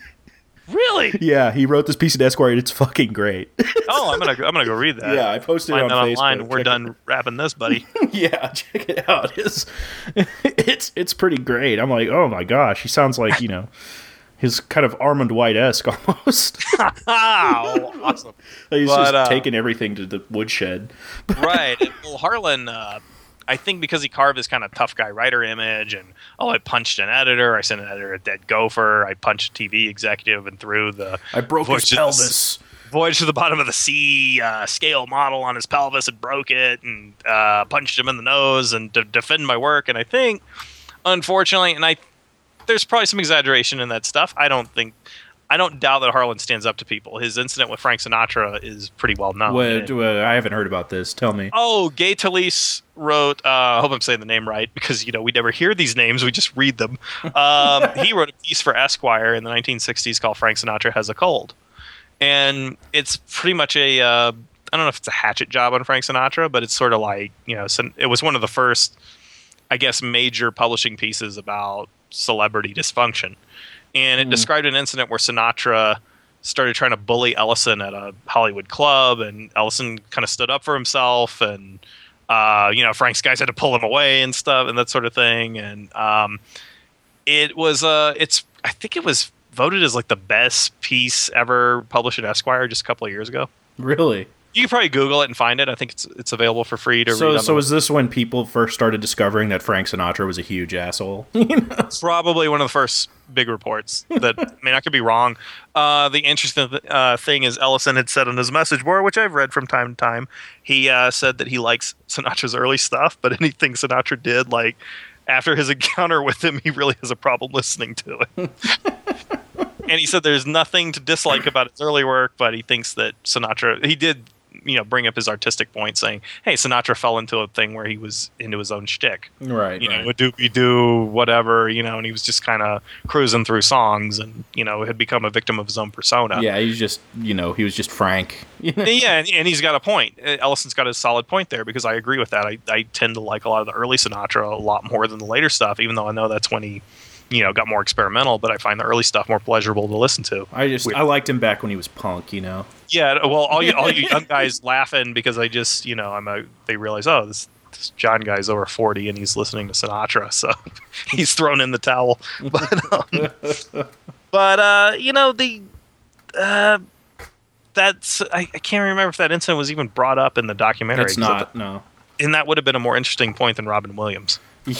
Really? Yeah, he wrote this piece in Esquire, and it's fucking great. Oh, I'm gonna I'm gonna go read that. Yeah, I posted it Find on that online. Facebook. We're Check done wrapping this, buddy. Yeah, check it out. It's, it's it's pretty great. I'm like, oh my gosh, he sounds like, you know, his kind of Armand White-esque almost. Oh, awesome. He's But, just uh, taking everything to the woodshed. Right. And, well, Harlan, uh, I think because he carved this kind of tough guy writer image, and oh, I punched an editor, I sent an editor a dead gopher, I punched a T V executive and threw the I broke his voyage pelvis. To the, voyage to the bottom of the sea uh, scale model on his pelvis and broke it, and uh, punched him in the nose and to defend my work. And I think, unfortunately, and I, there's probably some exaggeration in that stuff. I don't think. I don't doubt that Harlan stands up to people. His incident with Frank Sinatra is pretty well known. What, uh, I haven't heard about this. Tell me. Oh, Gay Talese wrote, uh, I hope I'm saying the name right, because, you know, we never hear these names, we just read them. Um, he wrote a piece for Esquire in the nineteen sixties called Frank Sinatra Has a Cold. And it's pretty much a, uh, I don't know if it's a hatchet job on Frank Sinatra, but it's sort of like, you know, it was one of the first, I guess, major publishing pieces about celebrity dysfunction. And it mm. described an incident where Sinatra started trying to bully Ellison at a Hollywood club, and Ellison kind of stood up for himself, and uh, you know, Frank's guys had to pull him away and stuff, and that sort of thing. And um, it was, uh, it's, I think it was voted as like the best piece ever published in Esquire just a couple of years ago. Really? You can probably Google it and find it. I think it's it's available for free to so, read. So, is this when people first started discovering that Frank Sinatra was a huge asshole? You know? It's probably one of the first big reports. That I mean, I could be wrong. Uh, the interesting th- uh, thing is, Ellison had said on his message board, which I've read from time to time, he uh, said that he likes Sinatra's early stuff, but anything Sinatra did, like after his encounter with him, he really has a problem listening to it. And he said there's nothing to dislike about his early work, but he thinks that Sinatra, he did, you know, bring up his artistic point, saying, "Hey, Sinatra fell into a thing where he was into his own shtick, right? You right. know, do we do whatever, you know?" And he was just kind of cruising through songs, and you know, had become a victim of his own persona. Yeah, he's just, you know, he was just Frank. Yeah, and, and he's got a point. Ellison's got a solid point there, because I agree with that. I, I tend to like a lot of the early Sinatra a lot more than the later stuff, even though I know that's when he, you know, got more experimental, but I find the early stuff more pleasurable to listen to. I just, Weird. I liked him back when he was punk, you know? Yeah, well, all you all you young guys laughing because I just, you know, I'm a, they realize, oh, this, this John guy's over forty and he's listening to Sinatra, so he's thrown in the towel. But, um, but uh, you know, the, uh, that's, I, I can't remember if that incident was even brought up in the documentary. It's not, no. And that would have been a more interesting point than Robin Williams.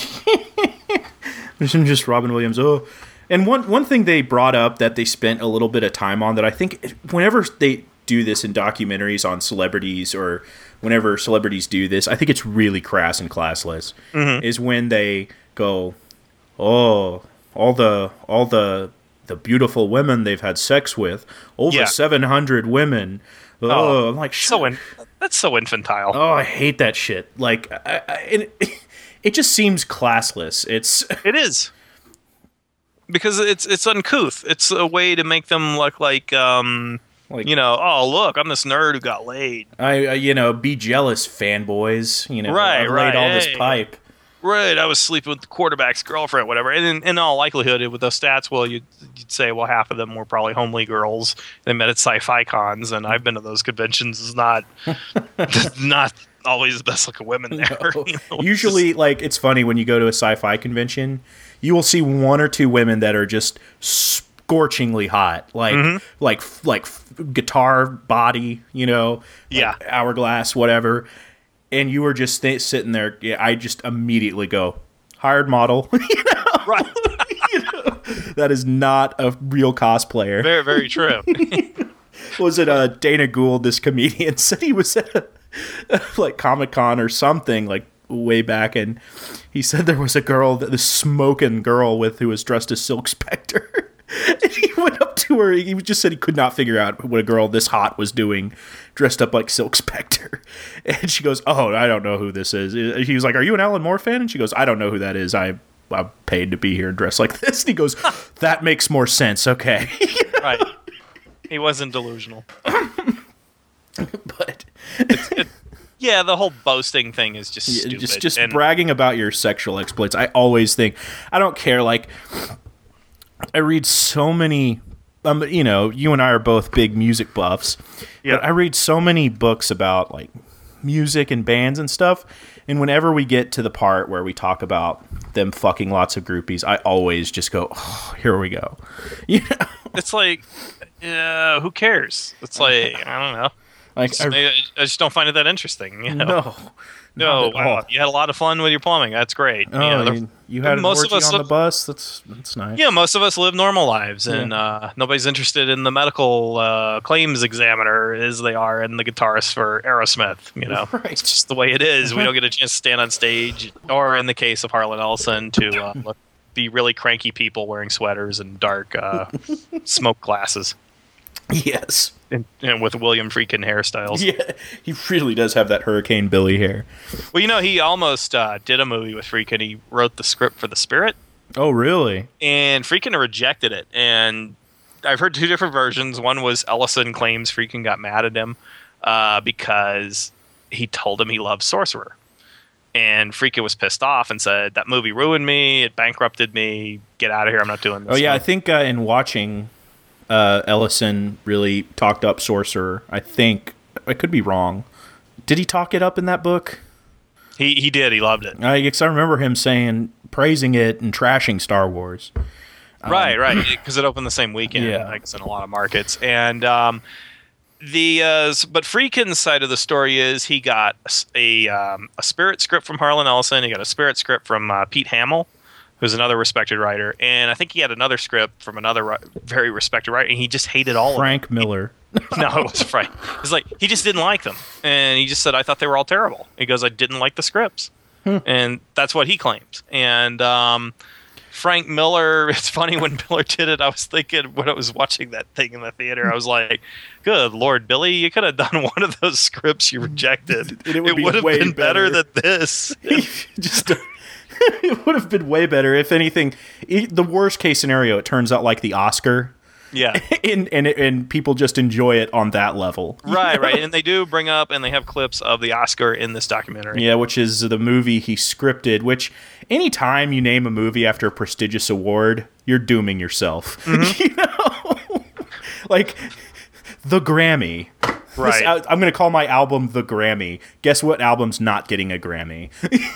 Just Robin Williams. Oh, and one one thing they brought up that they spent a little bit of time on that I think whenever they do this in documentaries on celebrities, or whenever celebrities do this, I think it's really crass and classless. Mm-hmm. Is when they go, oh, all the all the the beautiful women they've had sex with, over yeah. seven hundred women. Oh, oh, I'm like, so in, that's so infantile. Oh, I hate that shit. Like, I, I, it, it just seems classless. It's it is. Because it's it's uncouth. It's a way to make them look like, um, like, you know, oh, look, I'm this nerd who got laid. I, uh, you know, be jealous, fanboys. You know, right, I've right. laid all hey, this pipe. Right, I was sleeping with the quarterback's girlfriend, whatever. And in, in all likelihood, with those stats, well, you'd, you'd say, well, half of them were probably homely girls. They met at sci-fi cons, and I've been to those conventions. It's not, not always the best looking women there. No. You know? Usually, just, like, it's funny when you go to a sci-fi convention, you will see one or two women that are just scorchingly hot, like mm-hmm. like like guitar body, you know, like yeah, hourglass, whatever. And you were just th- sitting there. Yeah, I just immediately go, hired model. You know? Right. You know? That is not a real cosplayer. Very, very true. Was it uh, Dana Gould, this comedian, said he was at a, like Comic-Con or something, like way back, and he said there was a girl, the smoking girl with who was dressed as Silk Spectre. And he went up to her. He just said he could not figure out what a girl this hot was doing, dressed up like Silk Spectre. And she goes, "Oh, I don't know who this is." He was like, "Are you an Alan Moore fan?" And she goes, "I don't know who that is. I I'm paid to be here and dressed like this." And he goes, "That makes more sense." Okay. Right. He wasn't delusional. But it's, it, yeah, the whole boasting thing is just stupid. Just just and, bragging about your sexual exploits. I always think, I don't care, like, I read so many, um, you know, you and I are both big music buffs. Yeah. But I read so many books about, like, music and bands and stuff. And whenever we get to the part where we talk about them fucking lots of groupies, I always just go, oh, here we go. You know? It's like, uh, who cares? It's like, I don't know. Like, Just- I, I, I just don't find it that interesting. You know? no. No, not at wow. all. You had a lot of fun with your plumbing. That's great. Oh, you know, the- you, you had an most of orgy us on look- the bus? That's that's nice. yeah, most of us live normal lives, and Yeah. uh, nobody's interested in the medical uh, claims examiner as they are in the guitarist for Aerosmith. You know, Right. it's just the way it is. We don't get a chance to stand on stage, or in the case of Harlan Ellison, to uh, look, be really cranky people wearing sweaters and dark uh, smoke glasses, Yes. and, and with William Friedkin hairstyles. Yeah, he really does have that Hurricane Billy hair. Well, you know, he almost uh, did a movie with Friedkin. He wrote the script for The Spirit. Oh, really? And Friedkin rejected it. And I've heard two different versions. One was Ellison claims Friedkin got mad at him uh, because he told him he loved Sorcerer. And Friedkin was pissed off and said, that movie ruined me. It bankrupted me. Get out of here. I'm not doing this. Oh, yeah, I movie." think uh, in watching, uh, Ellison really talked up Sorcerer. I think. I could be wrong. Did he talk it up in that book? He, he did. He loved it. I guess I remember him saying, praising it and trashing Star Wars. Right, right. Because it opened the same weekend, Yeah. I guess, in a lot of markets. And um, the uh, s- but Friedkin's side of the story is he got a s- a, um, a Spirit script from Harlan Ellison. He got a Spirit script from uh, Pete Hamill, who's another respected writer. And I think he had another script from another ri- very respected writer, and he just hated all Frank Miller. of them. No, it was Frank. It's like, he just didn't like them. And he just said, I thought they were all terrible. He goes, I didn't like the scripts. And that's what he claims. And um, Frank Miller, it's funny when Miller did it, I was thinking when I was watching that thing in the theater, I was like, good Lord, Billy, you could have done one of those scripts you rejected. It would be would have way been better. better. than this. Just it would have been way better. If anything, e- the worst case scenario, it turns out like the Oscar. Yeah. and, and and people just enjoy it on that level. Right, right. And they do bring up, and they have clips of the Oscar in this documentary. Yeah, which is the movie he scripted, which anytime you name a movie after a prestigious award, you're dooming yourself. You know? Like the Grammy. This Right. al- I'm going to call my album The Grammy. Guess what album's not getting a Grammy?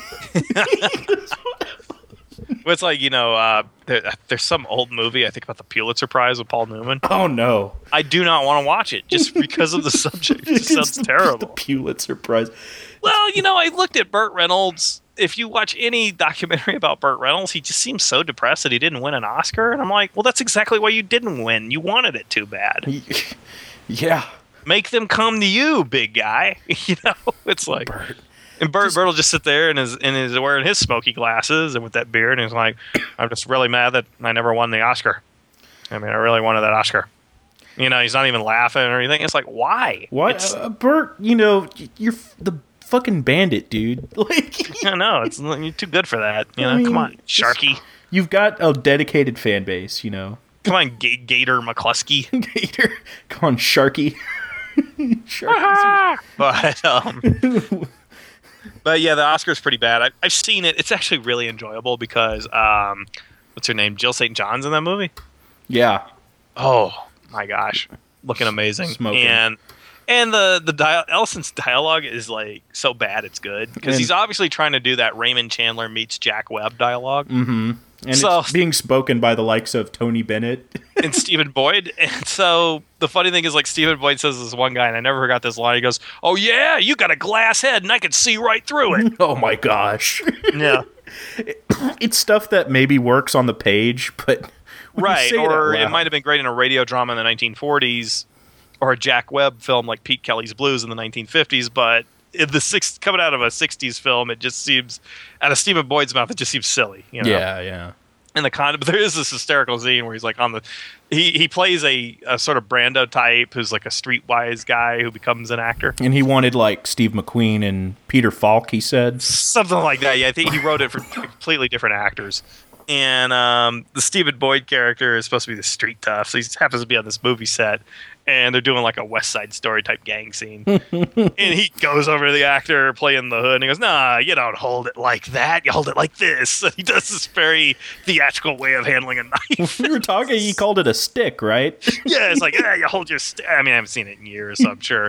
Well, it's like, you know, uh, there, there's some old movie, I think, about the Pulitzer Prize with Paul Newman. Oh, no. I do not want to watch it just because of the subject. It just sounds It's the- terrible. The Pulitzer Prize. Well, you know, I looked at Burt Reynolds. If you watch any documentary about Burt Reynolds, he just seems so depressed that he didn't win an Oscar. And I'm like, well, that's exactly why you didn't win. You wanted it too bad. Yeah. Make them come to you, big guy. You know, it's like, Burt. and Burt, Burt will just sit there and is and is wearing his smoky glasses and with that beard, and he's like, I'm just really mad that I never won the Oscar. I mean, I really wanted that Oscar. You know, he's not even laughing or anything. It's like, why? What? It's, Uh, Bert, you know, you're f- the fucking bandit, dude. Like, I know it's you're too good for that. You know, I mean, come on, just- Sharky. you've got a dedicated fan base, you know. Come on, G- Gator McCluskey. Gator. Come on, Sharky. Sharky. but um, but yeah, the Oscar's pretty bad. I, I've seen it. It's actually really enjoyable because um, what's her name? Jill Saint John's in that movie. Yeah. Oh my gosh, looking amazing. Smoking. And and the the dia- Ellison's dialogue is like so bad it's good because And- he's obviously trying to do that Raymond Chandler meets Jack Webb dialogue. Mm-hmm. And So- it's being spoken by the likes of Tony Bennett. And Stephen Boyd. And so the funny thing is, like, Stephen Boyd says this one guy, and I never forgot this line. He goes, "Oh yeah, you got a glass head, and I can see right through it." Oh my gosh. Yeah, It's stuff that maybe works on the page, but when you right. say it Or out it loud- might have been great in a radio drama in the nineteen forties, or a Jack Webb film like Pete Kelly's Blues in the nineteen fifties. But in the six coming out of a sixties film, it just seems, out of Stephen Boyd's mouth, it just seems silly. You know? Yeah, yeah. And the con, but there is this hysterical scene where he's like on the, he he plays a, a sort of Brando type who's like a streetwise guy who becomes an actor, And he wanted like Steve McQueen and Peter Falk, he said. something like that. Yeah, I think he wrote it for completely different actors. And um, the Stephen Boyd character is supposed to be the street tough, so he just happens to be on this movie set, and they're doing like a West Side Story type gang scene. And he goes over to the actor playing the hood, and he goes, "Nah, you don't hold it like that. You hold it like this." And he does this very theatrical way of handling a knife. We were talking, he called it a stick, right? Yeah, it's like, yeah, you hold your. St-. I mean, I haven't seen it in years, so I'm sure.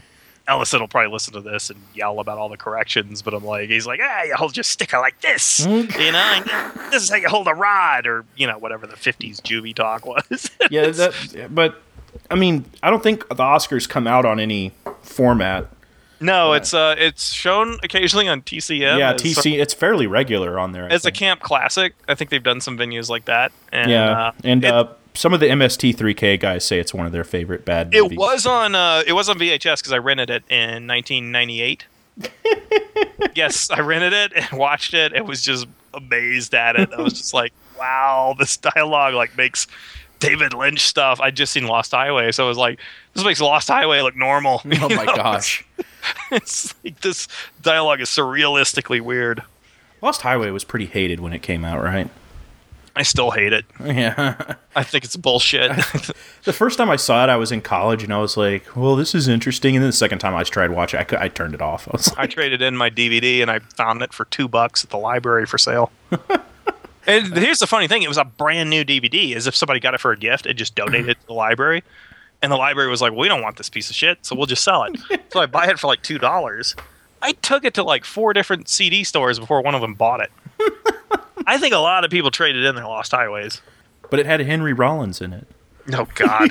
Ellison will probably listen to this and yell about all the corrections, but I'm like, he's like, ah, you hold your sticker like this, you know, and this is how you hold a rod, or you know, whatever the fifties juvie talk was. Yeah, that, but I mean, I don't think the Oscars come out on any format. No, it's uh, it's shown occasionally on T C M. Yeah, T C. It's fairly regular on there. As a camp classic, I think they've done some venues like that. And, yeah, uh, and it, uh, some of the M S T three K guys say it's one of their favorite bad movies. It was on uh, it was on V H S because I rented it in nineteen ninety-eight. Yes, I rented it and watched it. It was just amazed at it. I was just like, wow, this dialogue like makes David Lynch stuff. I'd just seen Lost Highway, so I was like, this makes Lost Highway look normal. Oh my know? gosh. It's like this dialogue is surrealistically weird. Lost Highway was pretty hated when it came out, right? I still hate it. Yeah. I think it's bullshit. The first time I saw it, I was in college, and I was like, well, this is interesting. And then the second time I tried watching it, I, I turned it off. I, was like, I traded in my D V D, and I found it for two bucks at the library for sale. And here's the funny thing. It was a brand new D V D, as if somebody got it for a gift and just donated it to the library. And the library was like, well, we don't want this piece of shit, so we'll just sell it. So I buy it for like two dollars. I took it to like four different C D stores before one of them bought it. I think a lot of people traded in their Lost Highways. But it had Henry Rollins in it. Oh, God.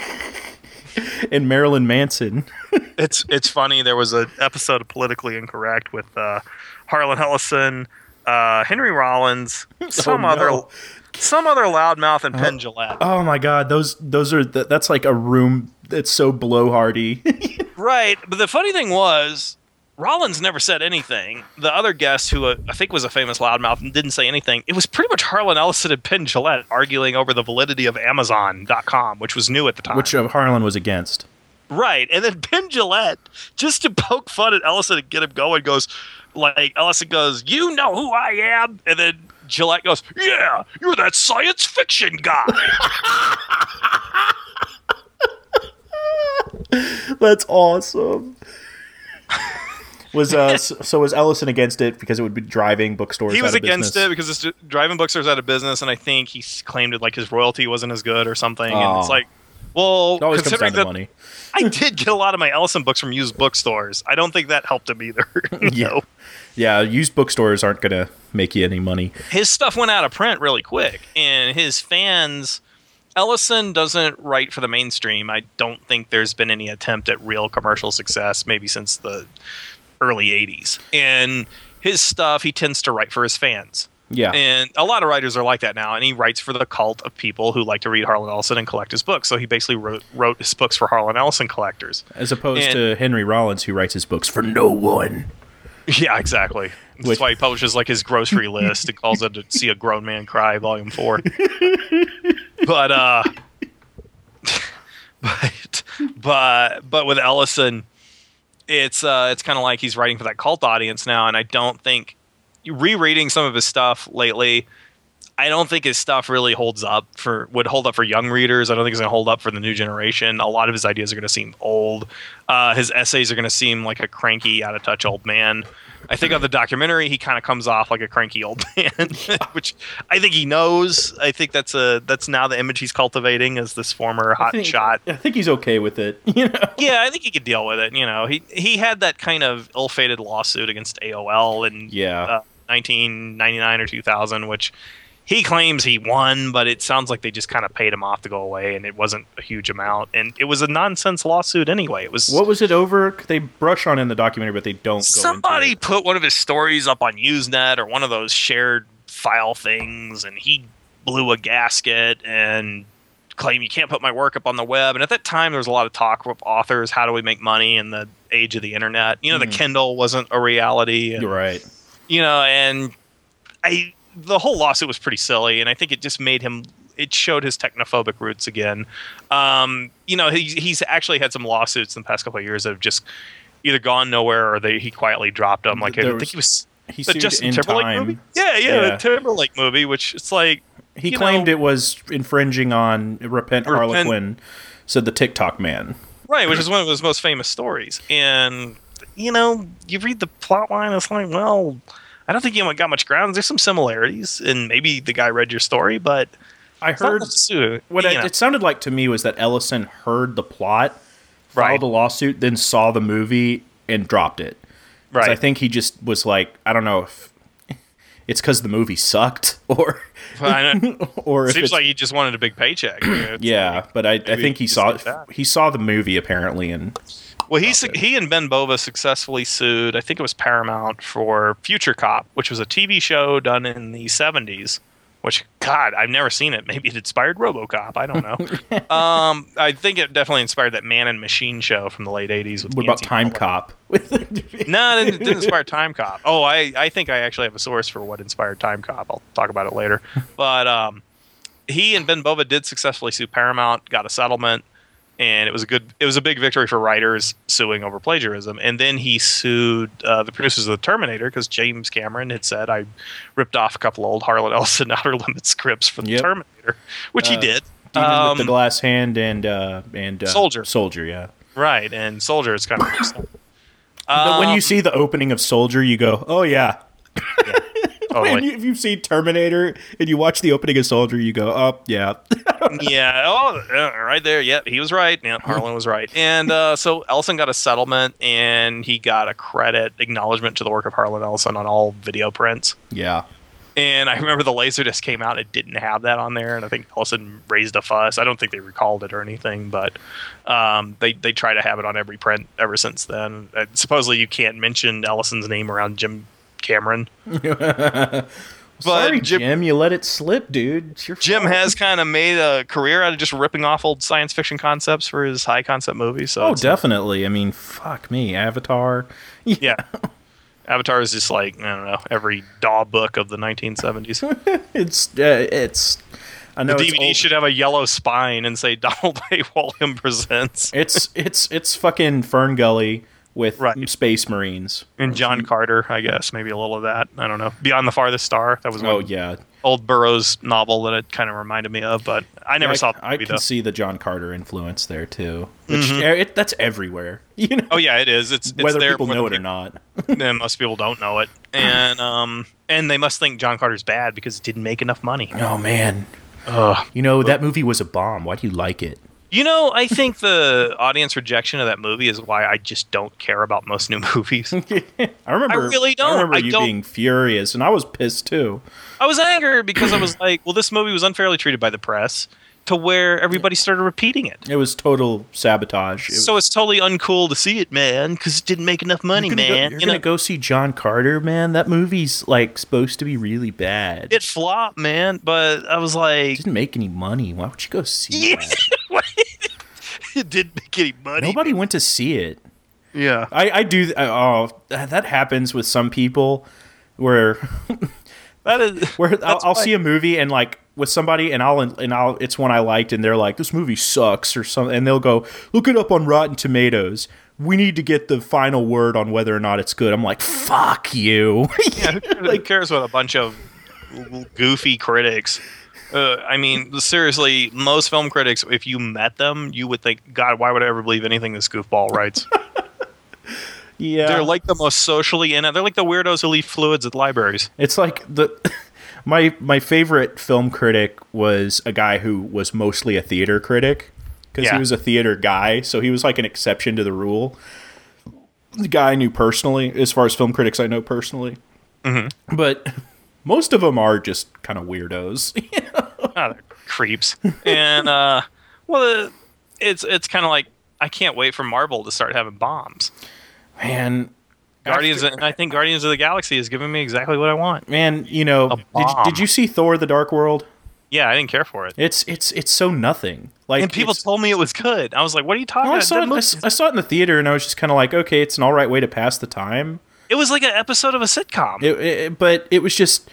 And Marilyn Manson. It's it's funny. There was an episode of Politically Incorrect with uh, Harlan Ellison, uh, Henry Rollins, some Oh, no. other some other loudmouth, and Penn Jillette. Oh my God, those those are th- that's like a room that's so blowhardy. Right, but the funny thing was, Rollins never said anything. The other guest, who uh, I think was a famous loudmouth, didn't say anything. It was pretty much Harlan Ellison and Penn Jillette arguing over the validity of Amazon dot com, which was new at the time. Which uh, Harlan was against. Right, and then Penn Jillette, just to poke fun at Ellison and get him going, goes, like, Ellison goes, you know who I am? And then Gillette goes, yeah, you're that science fiction guy. That's awesome. Was uh so, so was Ellison against it because it would be driving bookstores? He was out of against business? it because it's driving bookstores out of business, and I think he claimed it like his royalty wasn't as good or something. Oh. And it's like, well, It always comes down considering to that money. I did get a lot of my Ellison books from used bookstores, I don't think that helped him either. you Yeah. know? Yeah, used bookstores aren't going to make you any money. His stuff went out of print really quick, and his fans. Ellison doesn't write for the mainstream. I don't think there's been any attempt at real commercial success, maybe since the early eighties. And his stuff, he tends to write for his fans. Yeah. And a lot of writers are like that now, and he writes for the cult of people who like to read Harlan Ellison and collect his books. So he basically wrote, wrote his books for Harlan Ellison collectors. As opposed and, to Henry Rollins, who writes his books for no one. Yeah, exactly. That's Which, why he publishes like his grocery list and calls it to See a Grown Man Cry, Volume Four. But uh, but but but with Ellison, it's uh, it's kind of like he's writing for that cult audience now, and I don't think rereading some of his stuff lately. I don't think his stuff really holds up for would hold up for young readers. I don't think it's going to hold up for the new generation. A lot of his ideas are going to seem old. Uh, his essays are going to seem like a cranky, out of touch old man. I think on the documentary, he kind of comes off like a cranky old man, which I think he knows. I think that's a that's now the image he's cultivating as this former hot think, shot. I think he's okay with it. You know. Yeah, I think he could deal with it. You know, he he had that kind of ill-fated lawsuit against A O L in Yeah. uh, nineteen ninety-nine or two thousand, which he claims he won, but it sounds like they just kind of paid him off to go away, and it wasn't a huge amount. And it was a nonsense lawsuit anyway. It was What was it over? They brush on it in the documentary, but they don't. somebody go into put one of his stories up on Usenet or one of those shared file things, and he blew a gasket and claimed you can't put my work up on the web. And at that time, there was a lot of talk with authors. How do we make money in the age of the internet? You know, Mm. the Kindle wasn't a reality. it. And, You're right. you know, and I the whole lawsuit was pretty silly, and I think it just made him. It showed his technophobic roots again. Um, you know, he's he's actually had some lawsuits in the past couple of years that have just either gone nowhere or they he quietly dropped them. Like There I was- think he was He the sued Justin in Timberlake time. movie. Yeah, yeah, Yeah. the Timberlake movie, which it's like He you claimed know, it was infringing on Repent Repent- Harlequin, said the TikTok man. right, which is one of his most famous stories. And you know, you read the plot line, it's like, well, I don't think you got much grounds. There's some similarities, and maybe the guy read your story, but I it's not heard much to- what you I, know. it sounded like to me was that Ellison heard the plot filed Right. a lawsuit, then saw the movie and dropped it. 'Cause Right. I think he just was like, I don't know if it's because the movie sucked or I know. or if Seems it's, like he just wanted a big paycheck. You know, it's yeah. like- But I, I maybe think he just saw like that. he saw the movie apparently and Well, he Stop it. he and Ben Bova successfully sued. I think it was Paramount for Future Cop, which was a T V show done in the seventies. Which, God, I've never seen it. Maybe it inspired RoboCop. I don't know. um, I think it definitely inspired that Man and Machine show from the late eighties. With what about Yancey Time Butler. Cop? No, it didn't, didn't inspire Time Cop. Oh, I, I think I actually have a source for what inspired Time Cop. I'll talk about it later. But um, he and Ben Bova did successfully sue Paramount, got a settlement, and it was a good. It was a big victory for writers suing over plagiarism. And then he sued uh, the producers of the Terminator because James Cameron had said I ripped off a couple of old Harlan Ellison Outer Limits scripts for the Yep. Terminator, which he Uh, did. Demon Um, with the glass hand and uh, and uh, Soldier. Soldier, yeah. Right, and Soldier is kind of. But when Um, you see the opening of Soldier, you go, "Oh yeah." totally. When you, if you've seen Terminator and you watch the opening of Soldier, you go, "Oh yeah." yeah. Oh, uh, right there. Yep, he was right. Yeah, Harlan was right. And uh, so Ellison got a settlement, and he got a credit acknowledgement to the work of Harlan Ellison on all video prints. Yeah. And I remember the Laserdisc came out; it didn't have that on there, and I think Ellison raised a fuss. I don't think they recalled it or anything, but um, they they try to have it on every print ever since then. Uh, supposedly, you can't mention Ellison's name around Jim Cameron. Sorry, Jim- Jim, you let it slip, dude. It's your Jim fault. has kind of made a career out of just ripping off old science fiction concepts for his high concept movies. So Oh, it's- definitely. I mean, fuck me, Avatar. yeah. Avatar is just like, I don't know, every Daw book of the nineteen seventies. The It's uh, it's. I know D it's V D old- should have a yellow spine and say Donald A. Walliam presents. It's it's it's fucking Fern Gully with Right. Space Marines. And John Carter, I guess, maybe a little of that. I don't know. Beyond the Farthest Star. That was one Oh yeah, old Burroughs novel that it kind of reminded me of, but I never I, saw the I movie can though. see the John Carter influence there too. Which eh, it, that's everywhere. You know, Oh yeah, it is. It's, it's whether there people more know than it or people- not. and most people don't know it, and um, and they must think John Carter's bad because it didn't make enough money. Oh man, Ugh. you know that movie was a bomb. Why do you like it? You know, I think the audience rejection of that movie is why I just don't care about most new movies. I remember. I really don't. I remember I you don't- being furious, and I was pissed too. I was angry because I was like, well, this movie was unfairly treated by the press to where everybody started repeating it. It was total sabotage. It was, So it's totally uncool to see it, man, because it didn't make enough money, you're gonna man. Go, you're You gonna know, go see John Carter, man. That movie's like supposed to be really bad. it flopped, man. But I was like, didn't make any money. Why would you go see yeah, that? it didn't make any money. Nobody went to see it. Yeah. I, I do. I, oh, that happens with some people, where That is where I'll, that's I'll why- see a movie and like with somebody and I'll and I'll it's one I liked and they're like, this movie sucks or something, and they'll go look it up on Rotten Tomatoes. We need to get the final word on whether or not it's good. I'm like, fuck you. Yeah, who, who cares what a bunch of goofy critics? Uh, I mean, seriously, most film critics, if you met them, you would think, God, why would I ever believe anything this goofball writes? Yeah, They're like the most socially in. They're like the weirdos who leave fluids at libraries. it's like the my my favorite film critic was a guy who was mostly a theater critic because Yeah. he was a theater guy, so he was like an exception to the rule. The guy I knew personally, as far as film critics I know personally, Mm-hmm. but most of them are just kind of weirdos. Oh, they're creeps. And uh, well, uh, it's it's kind of like I can't wait for Marvel to start having bombs. Man, Guardians, after- and I think Guardians of the Galaxy is giving me exactly what I want. man, you know, A did, bomb. did you see Thor: The Dark World? Yeah, I didn't care for it. It's it's it's so nothing. Like And people it's- told me it was good. I was like, "What are you talking No, I about?" saw, That it, I, movie- s- I saw it in the theater, and I was just kind of like, okay, it's an all right way to pass the time. It was like an episode of a sitcom. It, it, but it was just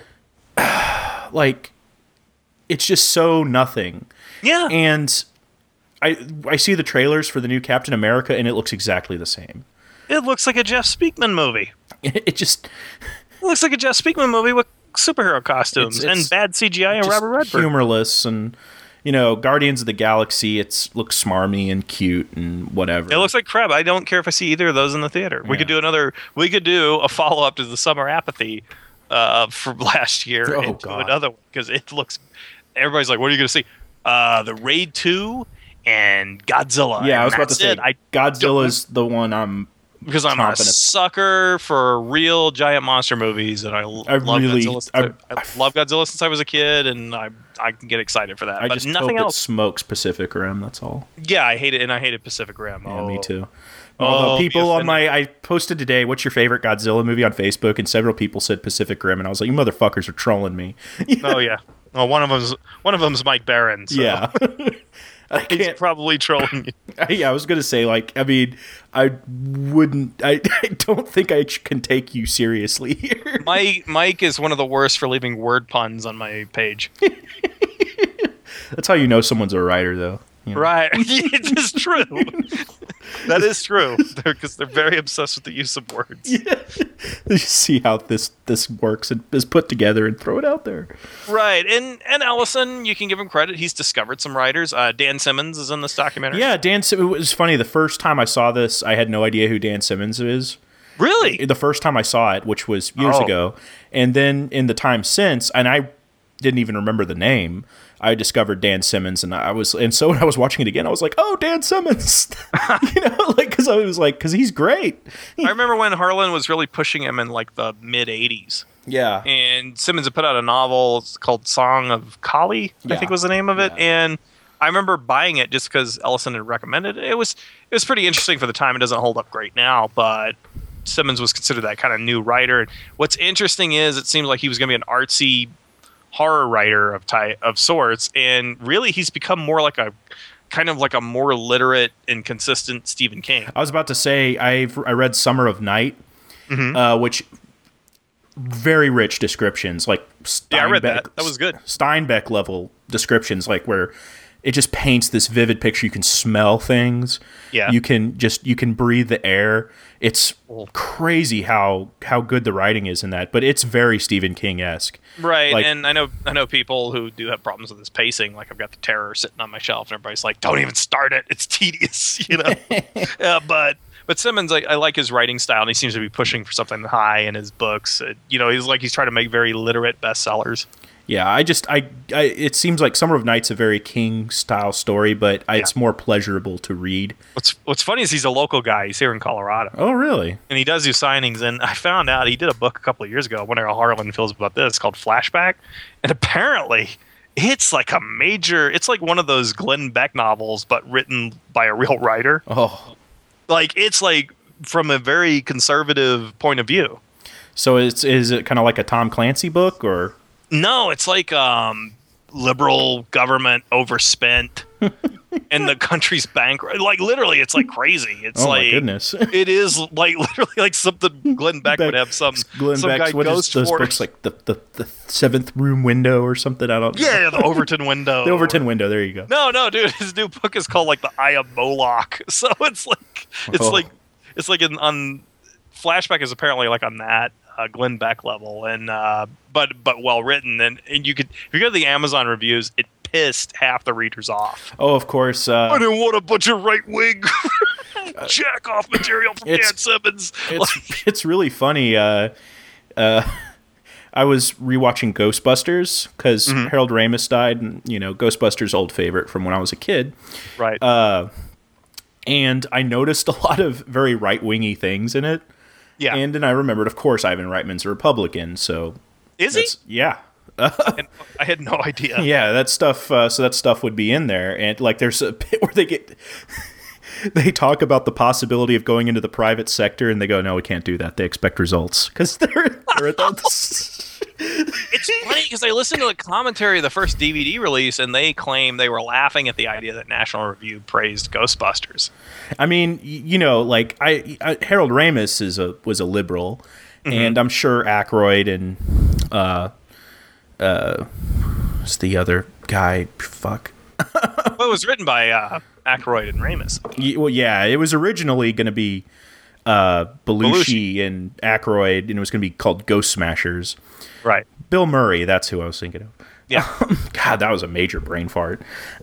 like it's just so nothing. yeah, And I I see the trailers for the new Captain America, and it looks exactly the same. it looks like a Jeff Speakman movie. It, it just It looks like a Jeff Speakman movie with superhero costumes It's- it's and bad C G I and just Robert Redford. humorless, and you know, Guardians of the Galaxy. It's looks smarmy and cute and whatever. It looks like crap. I don't care if I see either of those in the theater. We Yeah. could do another. We could do a follow up to the Summer Apathy uh, from last year Oh, and do God. another one because it looks. Everybody's like, "What are you going to see?" Uh, the Raid Two and Godzilla. Yeah, and I was about to that's say it. I Godzilla's the one I'm because I'm a chomping at- sucker for real giant monster movies, and I, l- I love really- Godzilla. Since I- I, I love Godzilla since I was a kid, and I I can get excited for that. I but just nothing hope else. it smokes Pacific Rim. That's all. Yeah, I hate it, and I hated Pacific Rim. Yeah, oh. me too. Oh, Although be people on offended. my, I posted today, what's your favorite Godzilla movie on Facebook, and several people said Pacific Rim, and I was like, you motherfuckers are trolling me. Oh yeah. Well, one of them's one of them's Mike Barron. So Yeah. I he's can't. probably trolling you. Yeah, I was gonna say, like, I mean, I wouldn't. I, I don't think I ch- can take you seriously here. Mike Mike is one of the worst for leaving word puns on my page. That's how you know someone's a writer, though. You know? Right. It is true. That is true. Because they're, they're very obsessed with the use of words. Yeah. You see how this this works and is put together and throw it out there. Right. And and Ellison, you can give him credit. He's discovered some writers. Uh, Dan Simmons is in this documentary. Yeah, Dan. Sim- It was funny. The first time I saw this, I had no idea who Dan Simmons is. Really? The first time I saw it, which was years Oh. ago, and then in the time since, and I didn't even remember the name. I discovered Dan Simmons, and I was, and so when I was watching it again, I was like, "Oh, Dan Simmons," you know, like because I was like, because he's great. I remember when Harlan was really pushing him in like the mid eighties. Yeah, And Simmons had put out a novel it's called Song of Kali, Yeah. I think was the name of it. Yeah. And I remember buying it just because Ellison had recommended it. It was it was pretty interesting for the time. It doesn't hold up great now, but Simmons was considered that kind of new writer. And what's interesting is it seems like he was going to be an artsy horror writer of type of sorts, and really he's become more like a kind of like a more literate and consistent Stephen King. I was about to say I've I read Summer of Night, Mhm. uh, which very rich descriptions, like Steinbeck, Yeah, I read that. That was good. Steinbeck level descriptions, like where it just paints this vivid picture. You can smell things. Yeah. You can just you can breathe the air. It's Oh. crazy how how good the writing is in that, but it's very Stephen King-esque. Right, Like- and I know I know people who do have problems with this pacing. Like I've got The Terror sitting on my shelf, and everybody's like, "Don't even start it; it's tedious," you know. uh, but but Simmons, I, I like his writing style, and he seems to be pushing for something high in his books. Uh, you know, he's like he's trying to make very literate bestsellers. Yeah, I just I, I it seems like Summer of Night's a very King style story, but I, it's more pleasurable to read. What's What's funny is he's a local guy. He's here in Colorado, Oh, really? and he does do signings. And I found out he did a book a couple of years ago. I wonder how Harlan feels about this. Called Flashback, and apparently it's like a major. It's like one of those Glenn Beck novels, but written by a real writer. Oh, Like it's like from a very conservative point of view. so it's is it kind of like a Tom Clancy book or? No, it's like um, liberal government overspent and the country's bankrupt. Like literally, it's like crazy. It's Oh like my goodness! it is like literally like something Glenn Beck would have some Glenn some Beck's guy what is ghost those force. books like the, the the seventh room window or something? I don't. know. Yeah, the Overton window. The Overton window. There you go. No, no, dude. His new book is called like the Eye of Moloch. So it's like it's Oh. like it's like an on Flashback is apparently like on that uh, Glenn Beck level, and uh, but but well written, and, and you could if you go to the Amazon reviews, it pissed half the readers off. Oh, of course. I Uh, didn't want a bunch of right wing jack off material from Dan It's- Simmons. it's it's really funny. Uh, uh, I was rewatching Ghostbusters because Mm-hmm. Harold Ramis died, and you know Ghostbusters old favorite from when I was a kid. Right. Uh, and I noticed a lot of very right wingy things in it. yeah. And then I remembered, of course, Ivan Reitman's a Republican, so Is he? that's, yeah, And I had no idea. yeah, that stuff. Uh, so that stuff would be in there, and like there's a bit where they get. They talk about the possibility of going into the private sector, and they go, "No, we can't do that. They expect results because they're, they're at the." It's funny because I listened to the commentary of the first D V D release, and they claim they were laughing at the idea that National Review praised Ghostbusters. I mean, y- you know, like I, I Harold Ramis is a was a liberal, and I'm sure Aykroyd and uh, uh, what's the other guy? Fuck. Well, it was written by uh, Aykroyd and Ramis. Y- Well, yeah, it was originally going to be uh, Belushi, Belushi. and Aykroyd, and it was going to be called Ghost Smashers. Right. Bill Murray, that's who I was thinking of. Yeah. God, that was a major brain fart.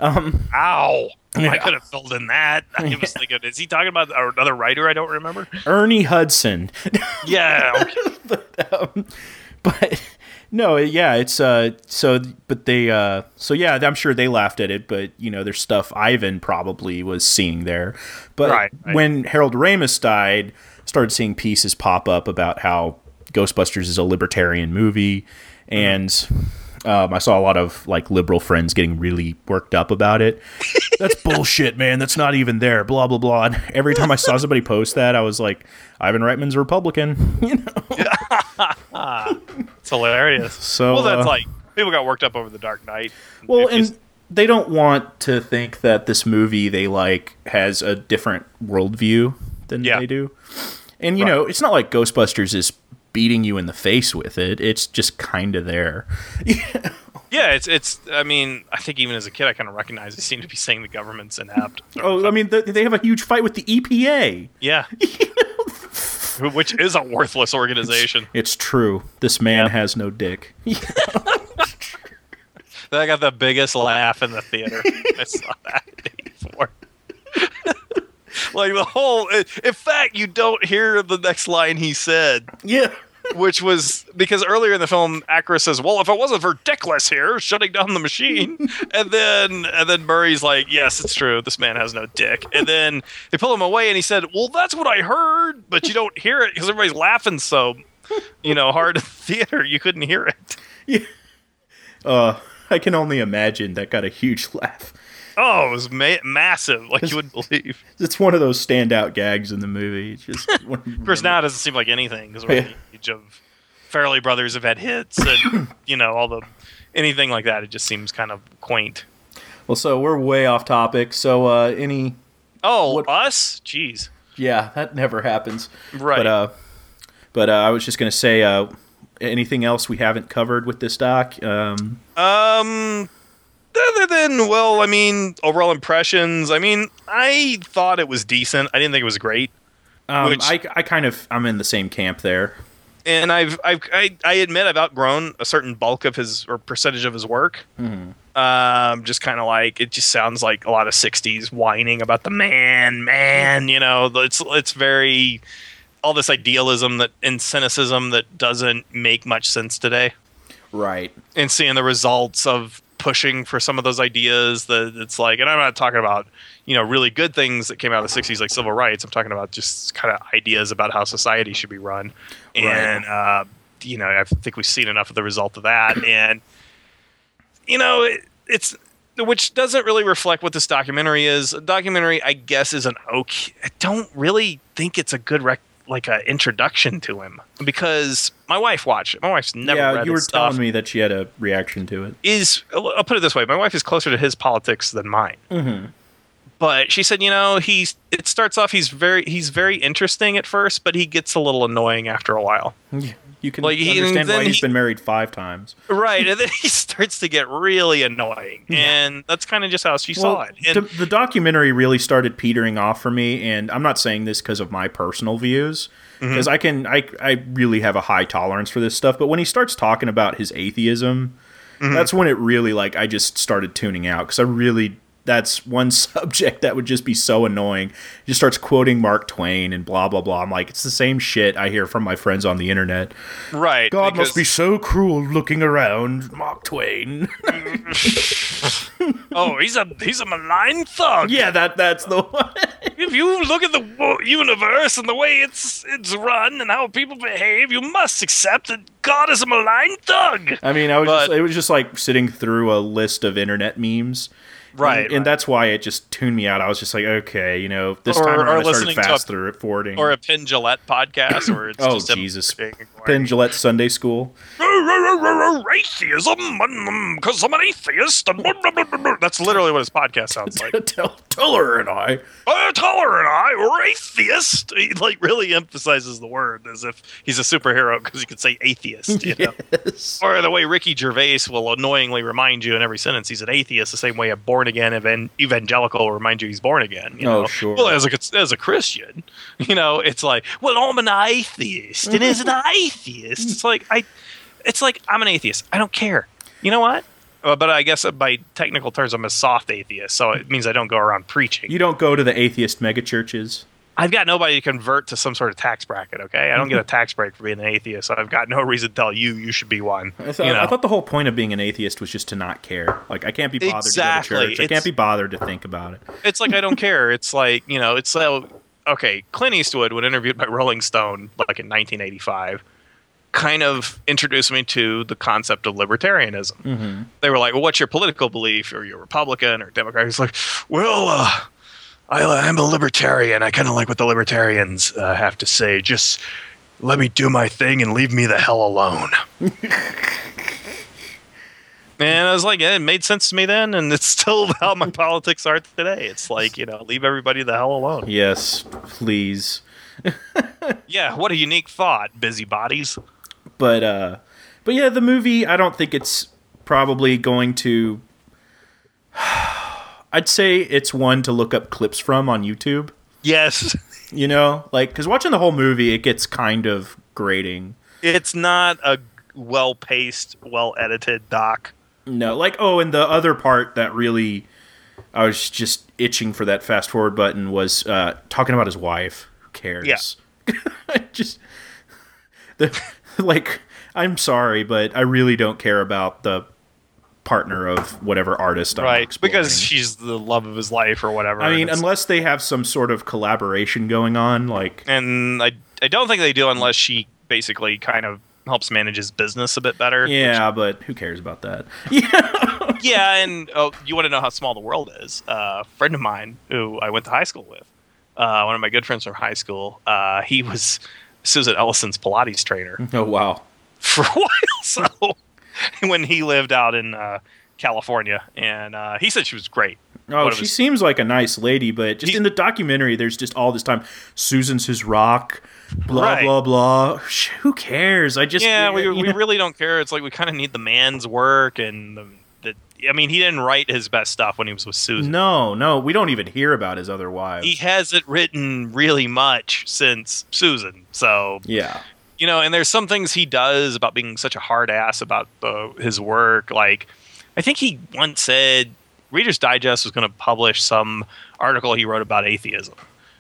Ow. I Yeah. could have filled in that. I was thinking, is he talking about another writer I don't remember? Ernie Hudson. Yeah. um, but No, yeah, it's uh so but they uh so yeah, I'm sure they laughed at it, but you know, there's stuff Ivan probably was seeing there. But Right, right. when Harold Ramis died, started seeing pieces pop up about how Ghostbusters is a libertarian movie, and um, I saw a lot of like liberal friends getting really worked up about it. That's bullshit, man. That's not even there. Blah blah blah. And every time I saw somebody post that, I was like, Ivan Reitman's a Republican. You know. It's hilarious. So, well, that's uh, like people got worked up over the Dark Knight. Well, If you- and they don't want to think that this movie they like has a different worldview than Yeah. they do. And you Right. know, it's not like Ghostbusters is beating you in the face with it. It's just kind of there. yeah, it's it's. I mean, I think even as a kid, I kind of recognized they seem to be saying the government's inept. Oh, I mean, th- they have a huge fight with the E P A. Yeah, which is a worthless organization. It's true. This man Yeah. has no dick. I got the biggest laugh in the theater. I saw that in eighty-four. Like the whole. In fact, you don't hear the next line he said. Yeah. Which was because earlier in the film, Ackroyd says, "Well, if it wasn't for Dickless here shutting down the machine," and then and then Murray's like, "Yes, it's true. This man has no dick." And then they pull him away, and he said, "Well, that's what I heard, but you don't hear it because everybody's laughing so, you know, hard in the theater. You couldn't hear it." Yeah. Uh, I can only imagine that got a huge laugh. Oh, it was ma- massive, like you wouldn't believe. It's one of those standout gags in the movie. It's just Of course, now it doesn't seem like anything because we're in the age of Farrelly Brothers have had hits, and you know all the anything like that. It just seems kind of quaint. Well, so we're way off topic. So, uh, any, Oh, What- us? Jeez. yeah, that never happens. Right. But, uh, but uh, I was just gonna say, uh, anything else we haven't covered with this doc? Um, Um, other than, well, I mean, overall impressions, I mean, I thought it was decent. I didn't think it was great. um Which- I, I kind of, I'm in the same camp there. And I've, I've, I, I admit I've outgrown a certain bulk of his, or percentage of his work. Um, just kind of like, it just sounds like a lot of sixties whining about the man, man, you know, it's, it's very, all this idealism that, and cynicism that doesn't make much sense today. Right. And seeing the results of pushing for some of those ideas that it's like, and I'm not talking about, you know, really good things that came out of the sixties like civil rights. I'm talking about just kind of ideas about how society should be run. And, uh, you know, I think we've seen enough of the result of that. And, you know, it, it's, which doesn't really reflect what this documentary is. A documentary, I guess, is an okay. I don't really think it's a good rec- like a introduction to him because my wife watched it. My wife's never yeah, read you were his stuff. telling me that she had a reaction to it. Is I'll put it this way: my wife is closer to his politics than mine. Mm-hmm. But she said, you know, he's. It starts off he's very he's very interesting at first, but he gets a little annoying after a while. You can Like, he- understand then why he's he- been married five times. Right, and then he starts to get really annoying, and that's kind of just how she saw it. And, the, the documentary really started petering off for me, and I'm not saying this because of my personal views, because I can, I, I really have a high tolerance for this stuff. But when he starts talking about his atheism, that's when it really like I just started tuning out because I really. That's one subject that would just be so annoying. He just starts quoting Mark Twain and blah, blah, blah. I'm like, it's the same shit I hear from my friends on the internet. right, God because- must be so cruel looking around, Mark Twain. oh, he's a he's a malign thug. Yeah, that that's the one. If you look at the wo- universe and the way it's it's run and how people behave, you must accept that God is a malign thug. I mean, I was But- just, it was just like sitting through a list of internet memes. Right, And, and right. that's why it just tuned me out. I was just like, okay, you know, this Or- time or around I started listening to a- fast through it forwarding. Or a Penn Jillette podcast where it's oh, just him Jesus. being- Penn Jillette Sunday School. Atheism, because I'm an atheist. and blah, blah, blah, blah, blah. That's literally what his podcast sounds like. Tell, Teller and I. Uh, Tyler and I were atheist. He like really emphasizes the word as if he's a superhero because he could say atheist. You know? Yes. Or the way Ricky Gervais will annoyingly remind you in every sentence he's an atheist, the same way a born again evan- evangelical will remind you he's born again. You Oh, know? sure. Well, as a as a Christian, you know, it's like, well, I'm an atheist, and as an atheist, it's like I, it's like I'm an atheist. I don't care. You know what? Uh, but I guess by technical terms, I'm a soft atheist, so it means I don't go around preaching. You don't go to the atheist megachurches. I've got nobody to convert to some sort of tax bracket, okay? I don't get a tax break for being an atheist, so I've got no reason to tell you you should be one. I thought, you know? I thought the whole point of being an atheist was just to not care. Like, I can't be bothered exactly. to go to church. I it's, can't be bothered to think about it. It's like I don't care. It's like, you know, it's like, okay, Clint Eastwood, when interviewed by Rolling Stone, like in nineteen eighty-five, kind of introduced me to the concept of libertarianism. Mm-hmm. They were like, well, what's your political belief? Are you a Republican or Democrat? He's like, well, uh, I, I'm a libertarian. I kind of like what the libertarians uh, have to say. Just let me do my thing and leave me the hell alone. And I was like, yeah, it made sense to me then, and it's still how my politics are today. It's like, you know, leave everybody the hell alone. Yes, please. Yeah, what a unique thought, busybodies. But, uh, but yeah, the movie, I don't think it's probably going to... I'd say it's one to look up clips from on YouTube. Yes. You know? Like, because watching the whole movie, it gets kind of grating. It's not a well-paced, well-edited doc. No, like, oh, and the other part that really... I was just itching for that fast-forward button was uh, talking about his wife. Who cares? Yeah. just... The, like, I'm sorry, but I really don't care about the partner of whatever artist I'm right, exploring. because she's the love of his life or whatever. I mean, unless they have some sort of collaboration going on, like... And I, I don't think they do unless she basically kind of helps manage his business a bit better. Yeah, which, but who cares about that? Yeah, yeah, and oh, you want to know how small the world is. Uh, a friend of mine who I went to high school with, uh, one of my good friends from high school, uh, he was Susan Ellison's Pilates trainer. Oh, wow. For a while, so... when he lived out in uh, California, and uh, he said she was great. Oh, she was, seems like a nice lady, but just he, in the documentary, there's just all this time, Susan's his rock, blah, right. blah, blah. Who cares? I just... Yeah, we, we know. really don't care. It's like we kind of need the man's work, and the, the... I mean, he didn't write his best stuff when he was with Susan. No, no, we don't even hear about his other wives. He hasn't written really much since Susan, so... Yeah. You know, and there's some things he does about being such a hard ass about uh, his work. Like, I think he once said Reader's Digest was going to publish some article he wrote about atheism.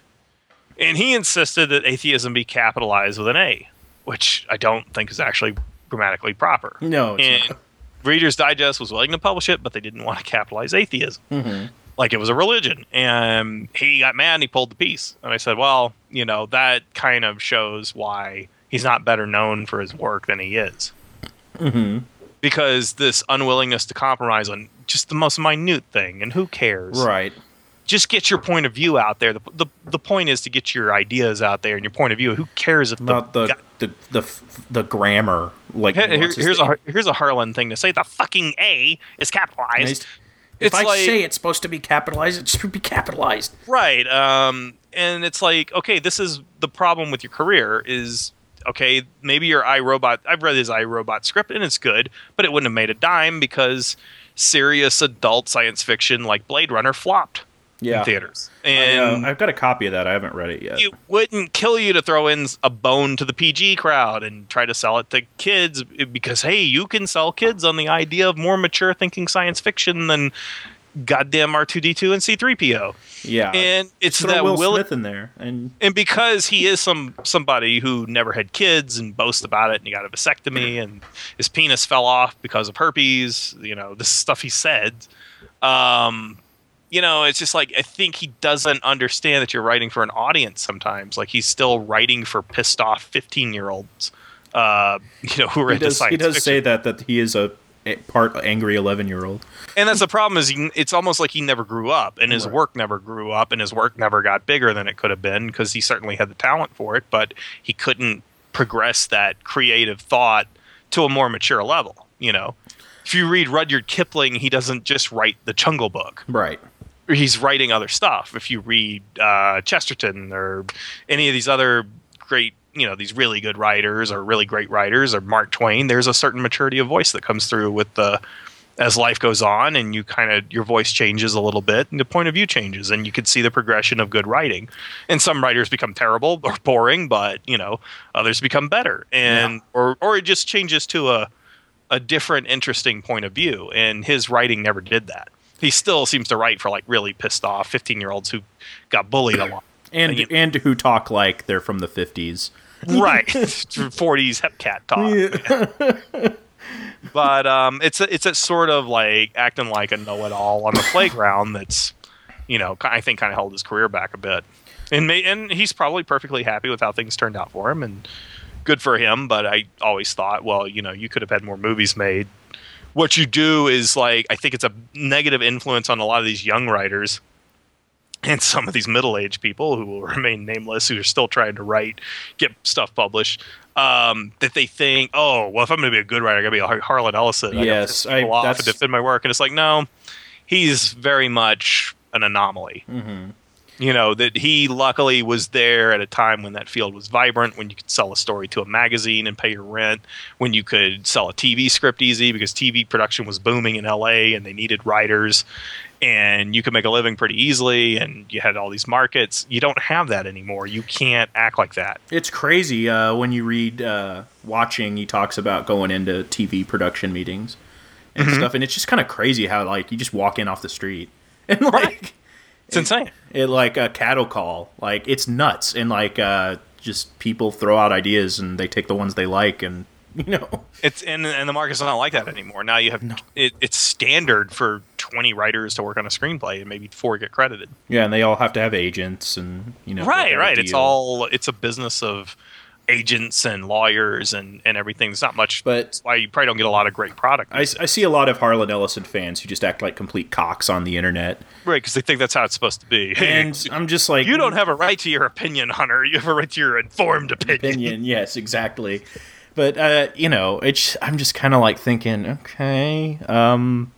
And he insisted that atheism be capitalized with an A, which I don't think is actually grammatically proper. No, it's and not. Reader's Digest was willing to publish it, but they didn't want to capitalize atheism. Mm-hmm. Like it was a religion. And he got mad and he pulled the piece. And I said, well, you know, that kind of shows why... he's not better known for his work than he is. Mm-hmm. Because this unwillingness to compromise on just the most minute thing, and who cares? Right. Just get your point of view out there. The the, the point is to get your ideas out there and your point of view. Who cares if Not the the, the, the, the, the grammar? Like Here, here's a here's a Harlan thing to say. The fucking A is capitalized. If it's I like, say it's supposed to be capitalized, it should be capitalized. Right. Um. And it's like, okay, this is the problem with your career is... Okay, maybe your iRobot... I've read his iRobot script, and it's good, but it wouldn't have made a dime because serious adult science fiction like Blade Runner flopped yeah. in theaters. And I, uh, I've got a copy of that. I haven't read it yet. It wouldn't kill you to throw in a bone to the P G crowd and try to sell it to kids because, hey, you can sell kids on the idea of more mature thinking science fiction than goddamn R two D two and C three P O. Yeah, and it's Throw that Will, Will Smith in there, and and because he is some somebody who never had kids and boasts about it, and he got a vasectomy, and his penis fell off because of herpes. You know, this stuff he said. Um, you know, it's just like I think he doesn't understand that you're writing for an audience sometimes. Like he's still writing for pissed off fifteen year olds. Uh, you know, who are he into does, science He does fiction. say that that he is a part angry eleven year old. And that's the problem is he, it's almost like he never grew up and his right. work never grew up and his work never got bigger than it could have been because he certainly had the talent for it, but he couldn't progress that creative thought to a more mature level. You know, if you read Rudyard Kipling, he doesn't just write the Jungle Book. Right. He's writing other stuff. If you read uh, Chesterton or any of these other great, you know, these really good writers or really great writers or Mark Twain, there's a certain maturity of voice that comes through with the as life goes on and you kind of your voice changes a little bit and the point of view changes and you can see the progression of good writing. And some writers become terrible or boring, but you know, others become better and yeah. or or it just changes to a a different interesting point of view. And his writing never did that. He still seems to write for like really pissed off fifteen year olds who got bullied a lot. and you, and who talk like they're from the fifties, right? forties Hepcat talk. Yeah. But um, it's a, it's a sort of like acting like a know-it-all on the playground. That's, you know, I think kind of held his career back a bit, and may, and he's probably perfectly happy with how things turned out for him, and good for him. But I always thought, well, you know, you could have had more movies made. What you do is like, I think it's a negative influence on a lot of these young writers and some of these middle-aged people who will remain nameless, who are still trying to write, get stuff published, um, that they think, oh, well, if I'm going to be a good writer, I got to be like Harlan Ellison. Yes, I, I have to defend my work. And it's like, no, he's very much an anomaly. Mm-hmm. You know, that he luckily was there at a time when that field was vibrant, when you could sell a story to a magazine and pay your rent, when you could sell a T V script easy because T V production was booming in L A and they needed writers, and you could make a living pretty easily, and you had all these markets. You don't have that anymore. You can't act like that. It's crazy uh, when you read uh, Watching, he talks about going into T V production meetings and mm-hmm. stuff, and it's just kind of crazy how, like, you just walk in off the street and, like... Right. It's insane. It, like a cattle call. Like, it's nuts. And, like, uh, just people throw out ideas and they take the ones they like, and, you know. It's and, and the market's not like that anymore. Now you have, no. it, it's standard for twenty writers to work on a screenplay and maybe four get credited. Yeah, and they all have to have agents and, you know. Right, right. It's all, it's a business of agents and lawyers and, and everything. It's not much, but that's why you probably don't get a lot of great product. I, I see a lot of Harlan Ellison fans who just act like complete cocks on the internet. Right, because they think that's how it's supposed to be. And I'm just like... You don't have a right to your opinion, Hunter. You have a right to your informed opinion. Opinion, yes, exactly. But, uh, you know, it's, I'm just kind of like thinking, okay, um...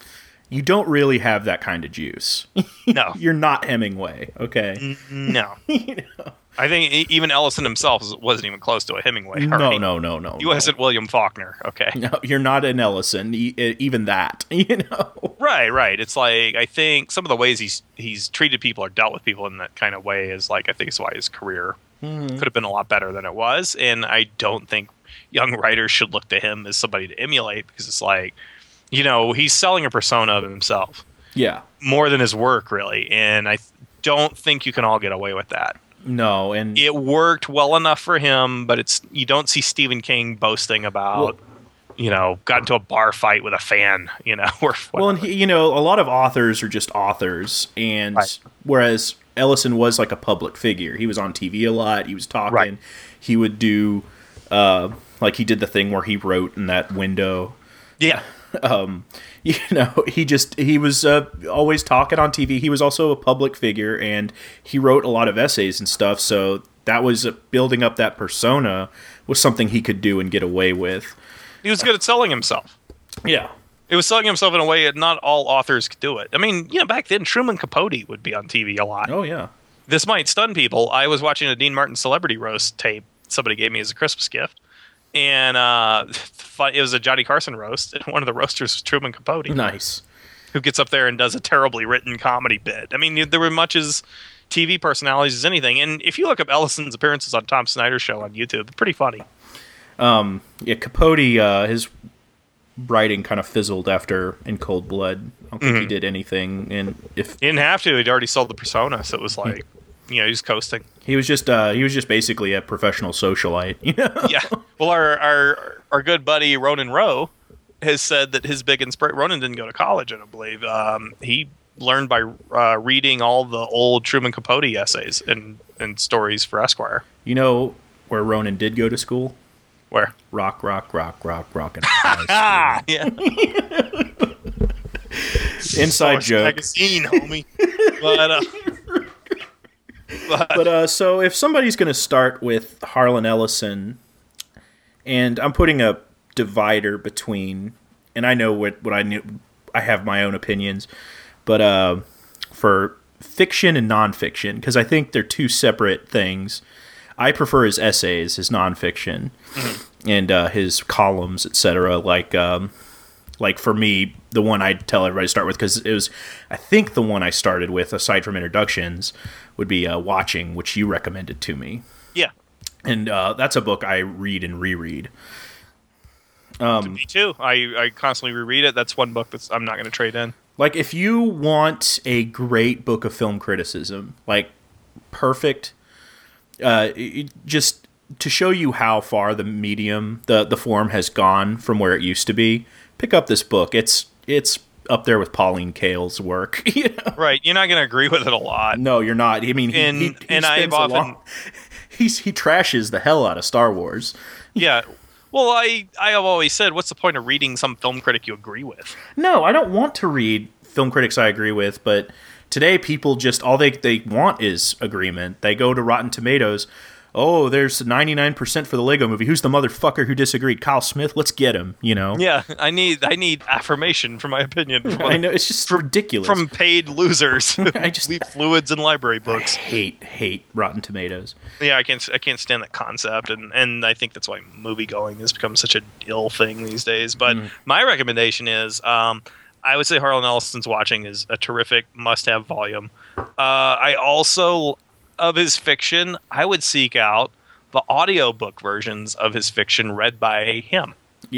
you don't really have that kind of juice. No. You're not Hemingway, okay? No. You know? I think even Ellison himself wasn't even close to a Hemingway. No, right? no, no, no. He wasn't no. William Faulkner, okay? No, you're not an Ellison, even that, you know? Right, right. It's like, I think some of the ways he's he's treated people or dealt with people in that kind of way is like, I think it's why his career mm-hmm. could have been a lot better than it was. And I don't think young writers should look to him as somebody to emulate, because it's like, you know, he's selling a persona of himself. Yeah. More than his work, really. And I don't think you can all get away with that. No, and it worked well enough for him, but it's you don't see Stephen King boasting about, well, you know, got into a bar fight with a fan, you know. Or well, and he, you know, a lot of authors are just authors, and right. whereas Ellison was like a public figure, he was on T V a lot, he was talking, right. he would do, uh, like he did the thing where he wrote in that window. Yeah. Um, you know, he just, he was uh, always talking on T V. He was also a public figure, and he wrote a lot of essays and stuff, so that was uh, building up that persona was something he could do and get away with. He was good at selling himself. Yeah. It was selling himself in a way that not all authors could do it. I mean, you know, back then, Truman Capote would be on T V a lot. Oh, yeah. This might stun people. I was watching a Dean Martin celebrity roast tape somebody gave me as a Christmas gift. And uh, it was a Johnny Carson roast, and one of the roasters was Truman Capote. Nice. Who gets up there and does a terribly written comedy bit. I mean, there were much as T V personalities as anything. And if you look up Ellison's appearances on Tom Snyder's show on YouTube, they're pretty funny. Um, yeah, Capote, uh, his writing kind of fizzled after In Cold Blood. I don't think mm-hmm. he did anything. And if he didn't have to, he'd already sold the persona, so it was like... You know, he's coasting. He was just uh, he was just basically a professional socialite. You know? Yeah. Well, our, our our good buddy Ronan Rowe has said that his big inspiration. Ronan didn't go to college, I don't believe. Um, he learned by uh, reading all the old Truman Capote essays and, and stories for Esquire. You know where Ronan did go to school? Where? Rock, rock, rock, rock, rock. Ah, yeah. Inside Source joke. Magazine, homie. But. Uh, But uh, so if somebody's going to start with Harlan Ellison, and I'm putting a divider between, and I know what, what I knew, I have my own opinions, but uh, for fiction and nonfiction, because I think they're two separate things. I prefer his essays, his nonfiction, mm-hmm. and uh, his columns, et cetera. Like, um, like for me, the one I'd tell everybody to start with, because it was, I think the one I started with, aside from introductions, would be uh, Watching, which you recommended to me. Yeah. And uh, that's a book I read and reread. Um, me too. I, I constantly reread it. That's one book that's I'm not going to trade in. Like, if you want a great book of film criticism, like perfect. Uh, it, just to show you how far the medium, the the form has gone from where it used to be. Pick up this book. It's it's up there with Pauline Kael's work. You know? Right. You're not going to agree with it a lot. No, you're not. I mean, he, and he, he and I've often long, he's he trashes the hell out of Star Wars. Yeah. Well, I I have always said, what's the point of reading some film critic you agree with? No, I don't want to read film critics I agree with, but today people just all they they want is agreement. They go to Rotten Tomatoes. Oh, there's ninety-nine percent for the Lego Movie. Who's the motherfucker who disagreed? Kyle Smith. Let's get him. You know. Yeah, I need I need affirmation for my opinion. From, I know it's just from, ridiculous from paid losers. I just leave fluids in library books. I hate hate Rotten Tomatoes. Yeah, I can't I can't stand that concept, and and I think that's why movie going has become such a ill thing these days. But mm. my recommendation is, um, I would say Harlan Ellison's Watching is a terrific must-have volume. Uh, I also. Of his fiction, I would seek out the audiobook versions of his fiction read by him.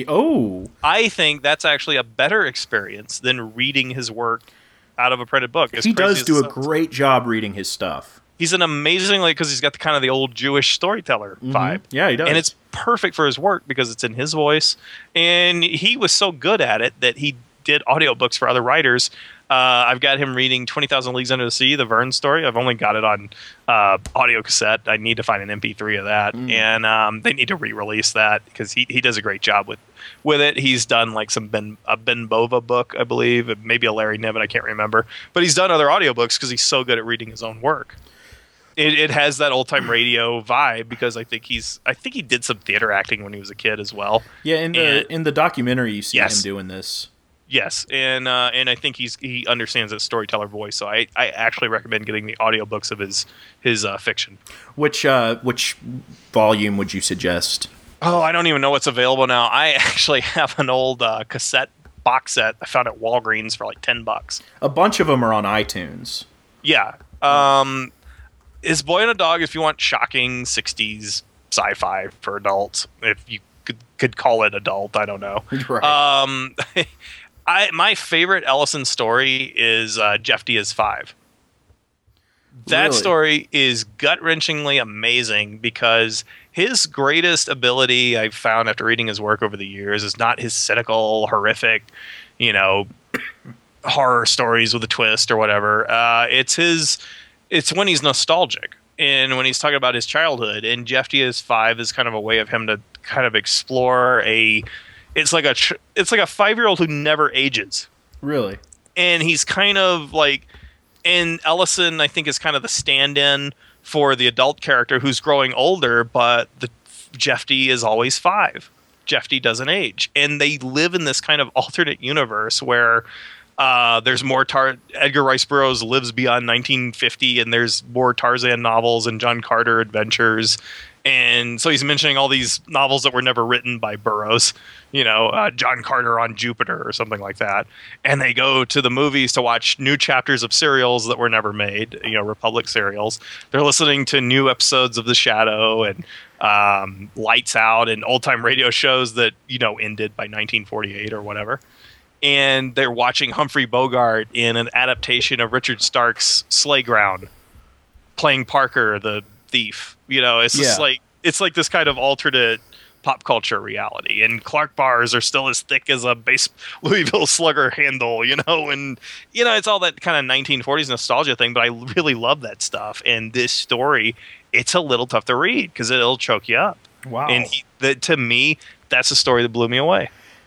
Oh. I think that's actually a better experience than reading his work out of a printed book. He does do a great job reading his stuff. He's an amazingly, because he's got the kind of the old Jewish storyteller mm-hmm. vibe. Yeah, he does. And it's perfect for his work because it's in his voice. And he was so good at it that he did audiobooks for other writers. Uh, I've got him reading twenty thousand Leagues Under the Sea, the Verne story. I've only got it on uh, audio cassette. I need to find an M P three of that. Mm. And um, they need to re-release that because he, he does a great job with with it. He's done like some Ben, a Ben Bova book, I believe, maybe a Larry Niven, I can't remember. But he's done other audiobooks because he's so good at reading his own work. It, it has that old-time radio vibe because I think he's I think he did some theater acting when he was a kid as well. Yeah, in the, and, in the documentary you see yes. him doing this. Yes, and uh, and I think he's he understands his storyteller voice, so I, I actually recommend getting the audiobooks of his his uh, fiction. Which uh, which volume would you suggest? Oh, I don't even know what's available now. I actually have an old uh, cassette box set I found at Walgreens for like ten bucks. A bunch of them are on iTunes. Yeah. Um, is Boy and a Dog, if you want shocking sixties sci-fi for adults, if you could, could call it adult, I don't know. Right. Um I, my favorite Ellison story is uh, Jeff D is Five. That really? story is gut-wrenchingly amazing because his greatest ability I've found after reading his work over the years is not his cynical, horrific, you know, horror stories with a twist or whatever. Uh, it's his. It's when he's nostalgic and when he's talking about his childhood. And Jeff D is Five is kind of a way of him to kind of explore a. It's like a tr- it's like a five-year-old who never ages. Really? And he's kind of like, and Ellison, I think, is kind of the stand-in for the adult character who's growing older, but the Jeff D is always five. Jeff D doesn't age. And they live in this kind of alternate universe where uh, there's more Tar- Edgar Rice Burroughs lives beyond nineteen fifty, and there's more Tarzan novels and John Carter adventures. And so he's mentioning all these novels that were never written by Burroughs, you know, uh, John Carter on Jupiter or something like that. And they go to the movies to watch new chapters of serials that were never made, you know, Republic serials. They're listening to new episodes of The Shadow and um, Lights Out and old-time radio shows that, you know, ended by nineteen forty-eight or whatever. And they're watching Humphrey Bogart in an adaptation of Richard Stark's Slayground, playing Parker, the thief. You know, it's just yeah. like it's like this kind of alternate pop culture reality. And Clark bars are still as thick as a base Louisville Slugger handle, you know, and you know, it's all that kind of nineteen forties nostalgia thing, but I really love that stuff. And this story, it's a little tough to read because it'll choke you up. Wow. And he, the, to me, that's a story that blew me away.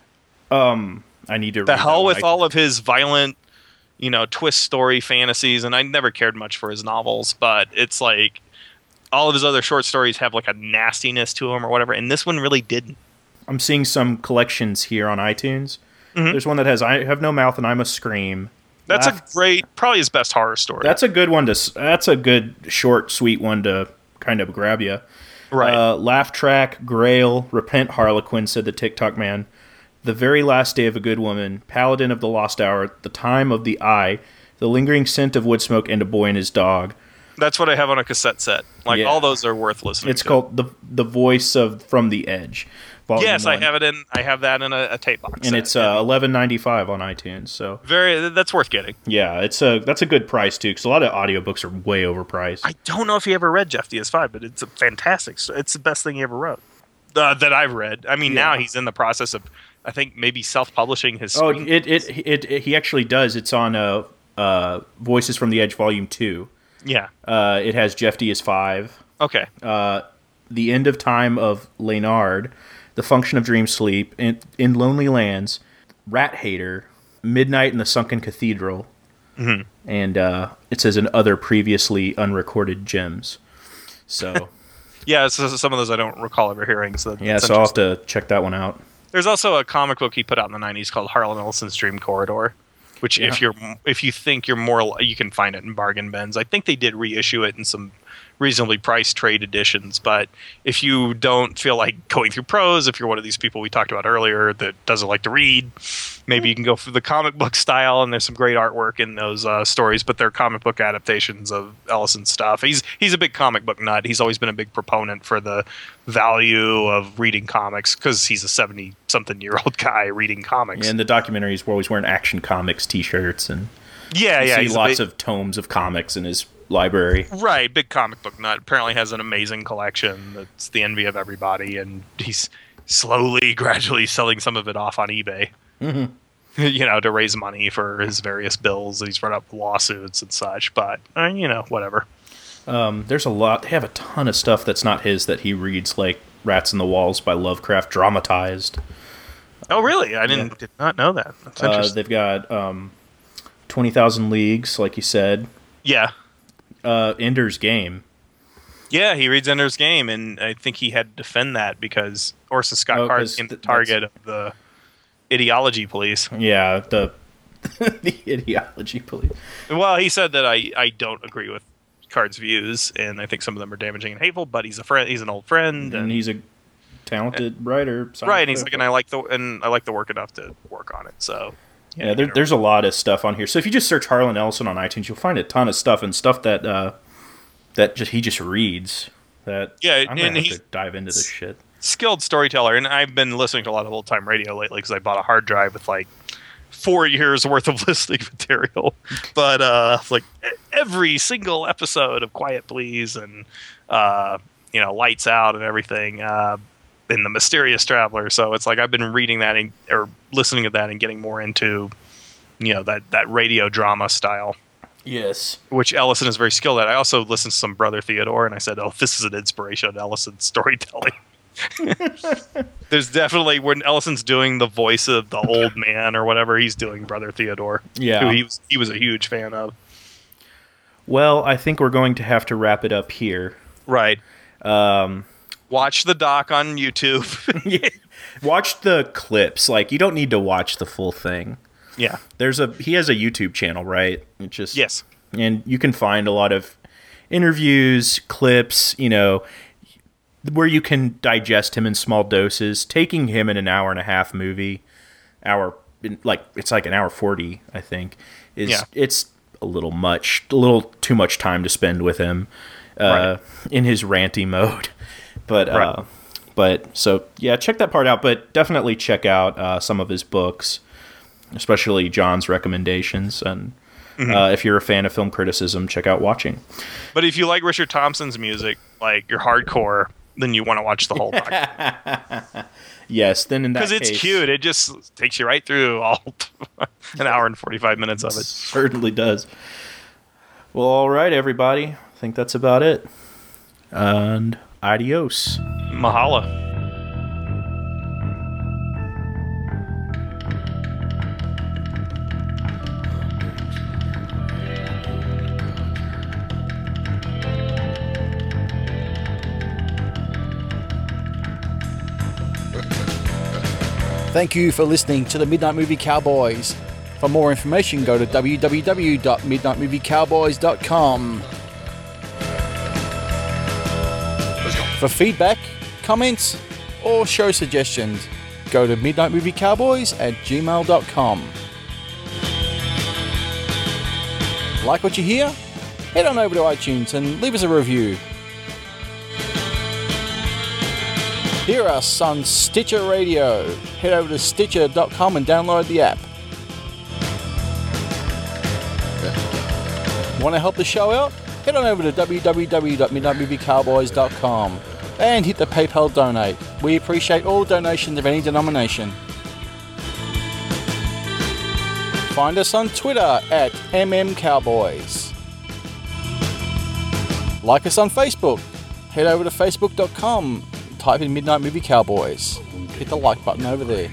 Um, I need to the read hell that with one. all of his violent, you know, twist story fantasies. And I never cared much for his novels, but it's like, all of his other short stories have like a nastiness to them or whatever, and this one really didn't. I'm seeing some collections here on iTunes. Mm-hmm. There's one that has I Have No Mouth and I Must Scream. That's Laugh- a great, probably his best horror story. That's a good one to. That's a good short, sweet one to kind of grab you. Right. Uh, Laugh Track, Grail, Repent, Harlequin, said the TikTok man. The Very Last Day of a Good Woman, Paladin of the Lost Hour, The Time of the Eye, The Lingering Scent of Wood Smoke, and A Boy and His Dog. That's what I have on a cassette set. Like Yeah. all those are worth listening It's to. called the the Voice of From the Edge. Volume yes, one. I have it in. I have that in a, a tape box, and set. it's uh, eleven ninety-five on iTunes. So very that's worth getting. Yeah, it's a that's a good price too, because a lot of audiobooks are way overpriced. I don't know if he ever read Jeff D S five, but it's a fantastic. It's the best thing he ever wrote uh, that I've read. I mean, Yeah. now he's in the process of, I think, maybe self-publishing his. Oh, screen- it it, it it he actually does. It's on uh, uh, Voices from the Edge Volume Two. yeah. Uh, it has Jeff D S five, Okay. uh, The End of Time of Leonard, The Function of Dream Sleep, in, in Lonely Lands, Rat Hater, Midnight in the Sunken Cathedral, Mm-hmm. and uh, it says in other previously unrecorded gems. So Yeah, so some of those I don't recall ever hearing. So yeah, that's so I'll have to check that one out. There's also a comic book he put out in the nineties called Harlan Ellison's Dream Corridor, which Yeah. if you're if you think you're more, you can find it in bargain bins. I think they did reissue it in some reasonably priced trade editions, but if you don't feel like going through prose, if you're one of these people we talked about earlier that doesn't like to read, maybe you can go for the comic book style, and there's some great artwork in those uh, stories, but they're comic book adaptations of Ellison's stuff. He's he's a big comic book nut. He's always been a big proponent for the value of reading comics because he's a seventy-something-year-old guy reading comics. And the documentaries were always wearing Action Comics T-shirts, and yeah, you yeah, see he's a lots big- of tomes of comics in his library. Right, big comic book nut. Apparently has an amazing collection that's the envy of everybody, and he's slowly, gradually selling some of it off on eBay. Mm-hmm. You know, to raise money for his various bills that he's run up lawsuits and such. But uh, you know, whatever. Um, there's a lot. They have a ton of stuff that's not his that he reads, like Rats in the Walls by Lovecraft, dramatized. Oh, really? I didn't Yeah. did not know that. That's Uh, interesting. they've got um, twenty thousand Leagues, like you said. yeah. Uh, Ender's Game. Yeah, he reads Ender's Game, and I think he had to defend that because Orson Scott Oh, Card 'cause became the th- target of the ideology police. Yeah, the the ideology police. Well, he said that I, I don't agree with Card's views, and I think some of them are damaging and hateful. But he's a friend. He's an old friend, And he's a talented writer. right. And he's like, and I like the and I like the work enough to work on it. So Yeah, there, there's a lot of stuff on here. So if you just search Harlan Ellison on iTunes, you'll find a ton of stuff and stuff that uh, that just he just reads. That Yeah, I'm gonna and have he's- to dive into this shit. skilled storyteller, and I've been listening to a lot of old time radio lately because I bought a hard drive with like four years worth of listening material. But uh, like every single episode of Quiet Please and uh, you know Lights Out and everything. Uh, in The Mysterious Traveler, so it's like I've been reading that and, or listening to that and getting more into, you know, that that radio drama style, Yes. which Ellison is very skilled at. I also listened to some Brother Theodore, and I said, "Oh, this is an inspiration of Ellison's storytelling." There's definitely when Ellison's doing the voice of the old man or whatever, he's doing Brother Theodore, Yeah. who he was he was a huge fan of. Well, I think we're going to have to wrap it up here. Right. Um, Watch the doc on YouTube. yeah. Watch the clips. Like, you don't need to watch the full thing. Yeah. There's a he has a YouTube channel, right? It just Yes. and you can find a lot of interviews, clips, you know, where you can digest him in small doses. Taking him in an hour and a half movie, hour like it's like an hour forty, I think, is Yeah. it's a little much, a little too much time to spend with him uh, in his ranty mode. But uh, Right. but so yeah, check that part out. But definitely check out uh, some of his books, especially John's recommendations. And uh, if you're a fan of film criticism, check out Watching. But if you like Richard Thompson's music, like you're hardcore, then you want to watch the whole doc. Yes, then in that Because it's case, cute. It just takes you right through all an hour and forty-five minutes of it. certainly does. Well, all right, everybody. I think that's about it. And adios. Mahala. Thank you for listening to the Midnight Movie Cowboys. For more information, go to w w w dot midnight movie cowboys dot com. For feedback, comments, or show suggestions, go to midnight movie cowboys at gmail dot com. Like what you hear? Head on over to iTunes and leave us a review. Hear us on Stitcher Radio. Head over to stitcher dot com and download the app. Want to help the show out? Head on over to w w w dot midnight movie cowboys dot com and hit the PayPal donate. We appreciate all donations of any denomination. Find us on Twitter at M M Cowboys. Like us on Facebook. Head over to facebook dot com, type in Midnight Movie Cowboys. Hit the like button over there.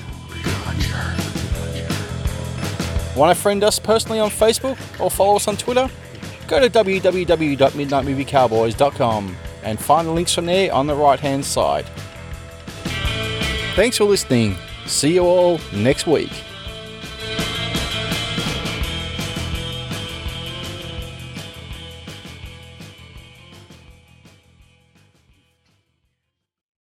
Want to friend us personally on Facebook or follow us on Twitter? Go to w w w dot midnight movie cowboys dot com and find the links from there on the right hand side. Thanks for listening. See you all next week.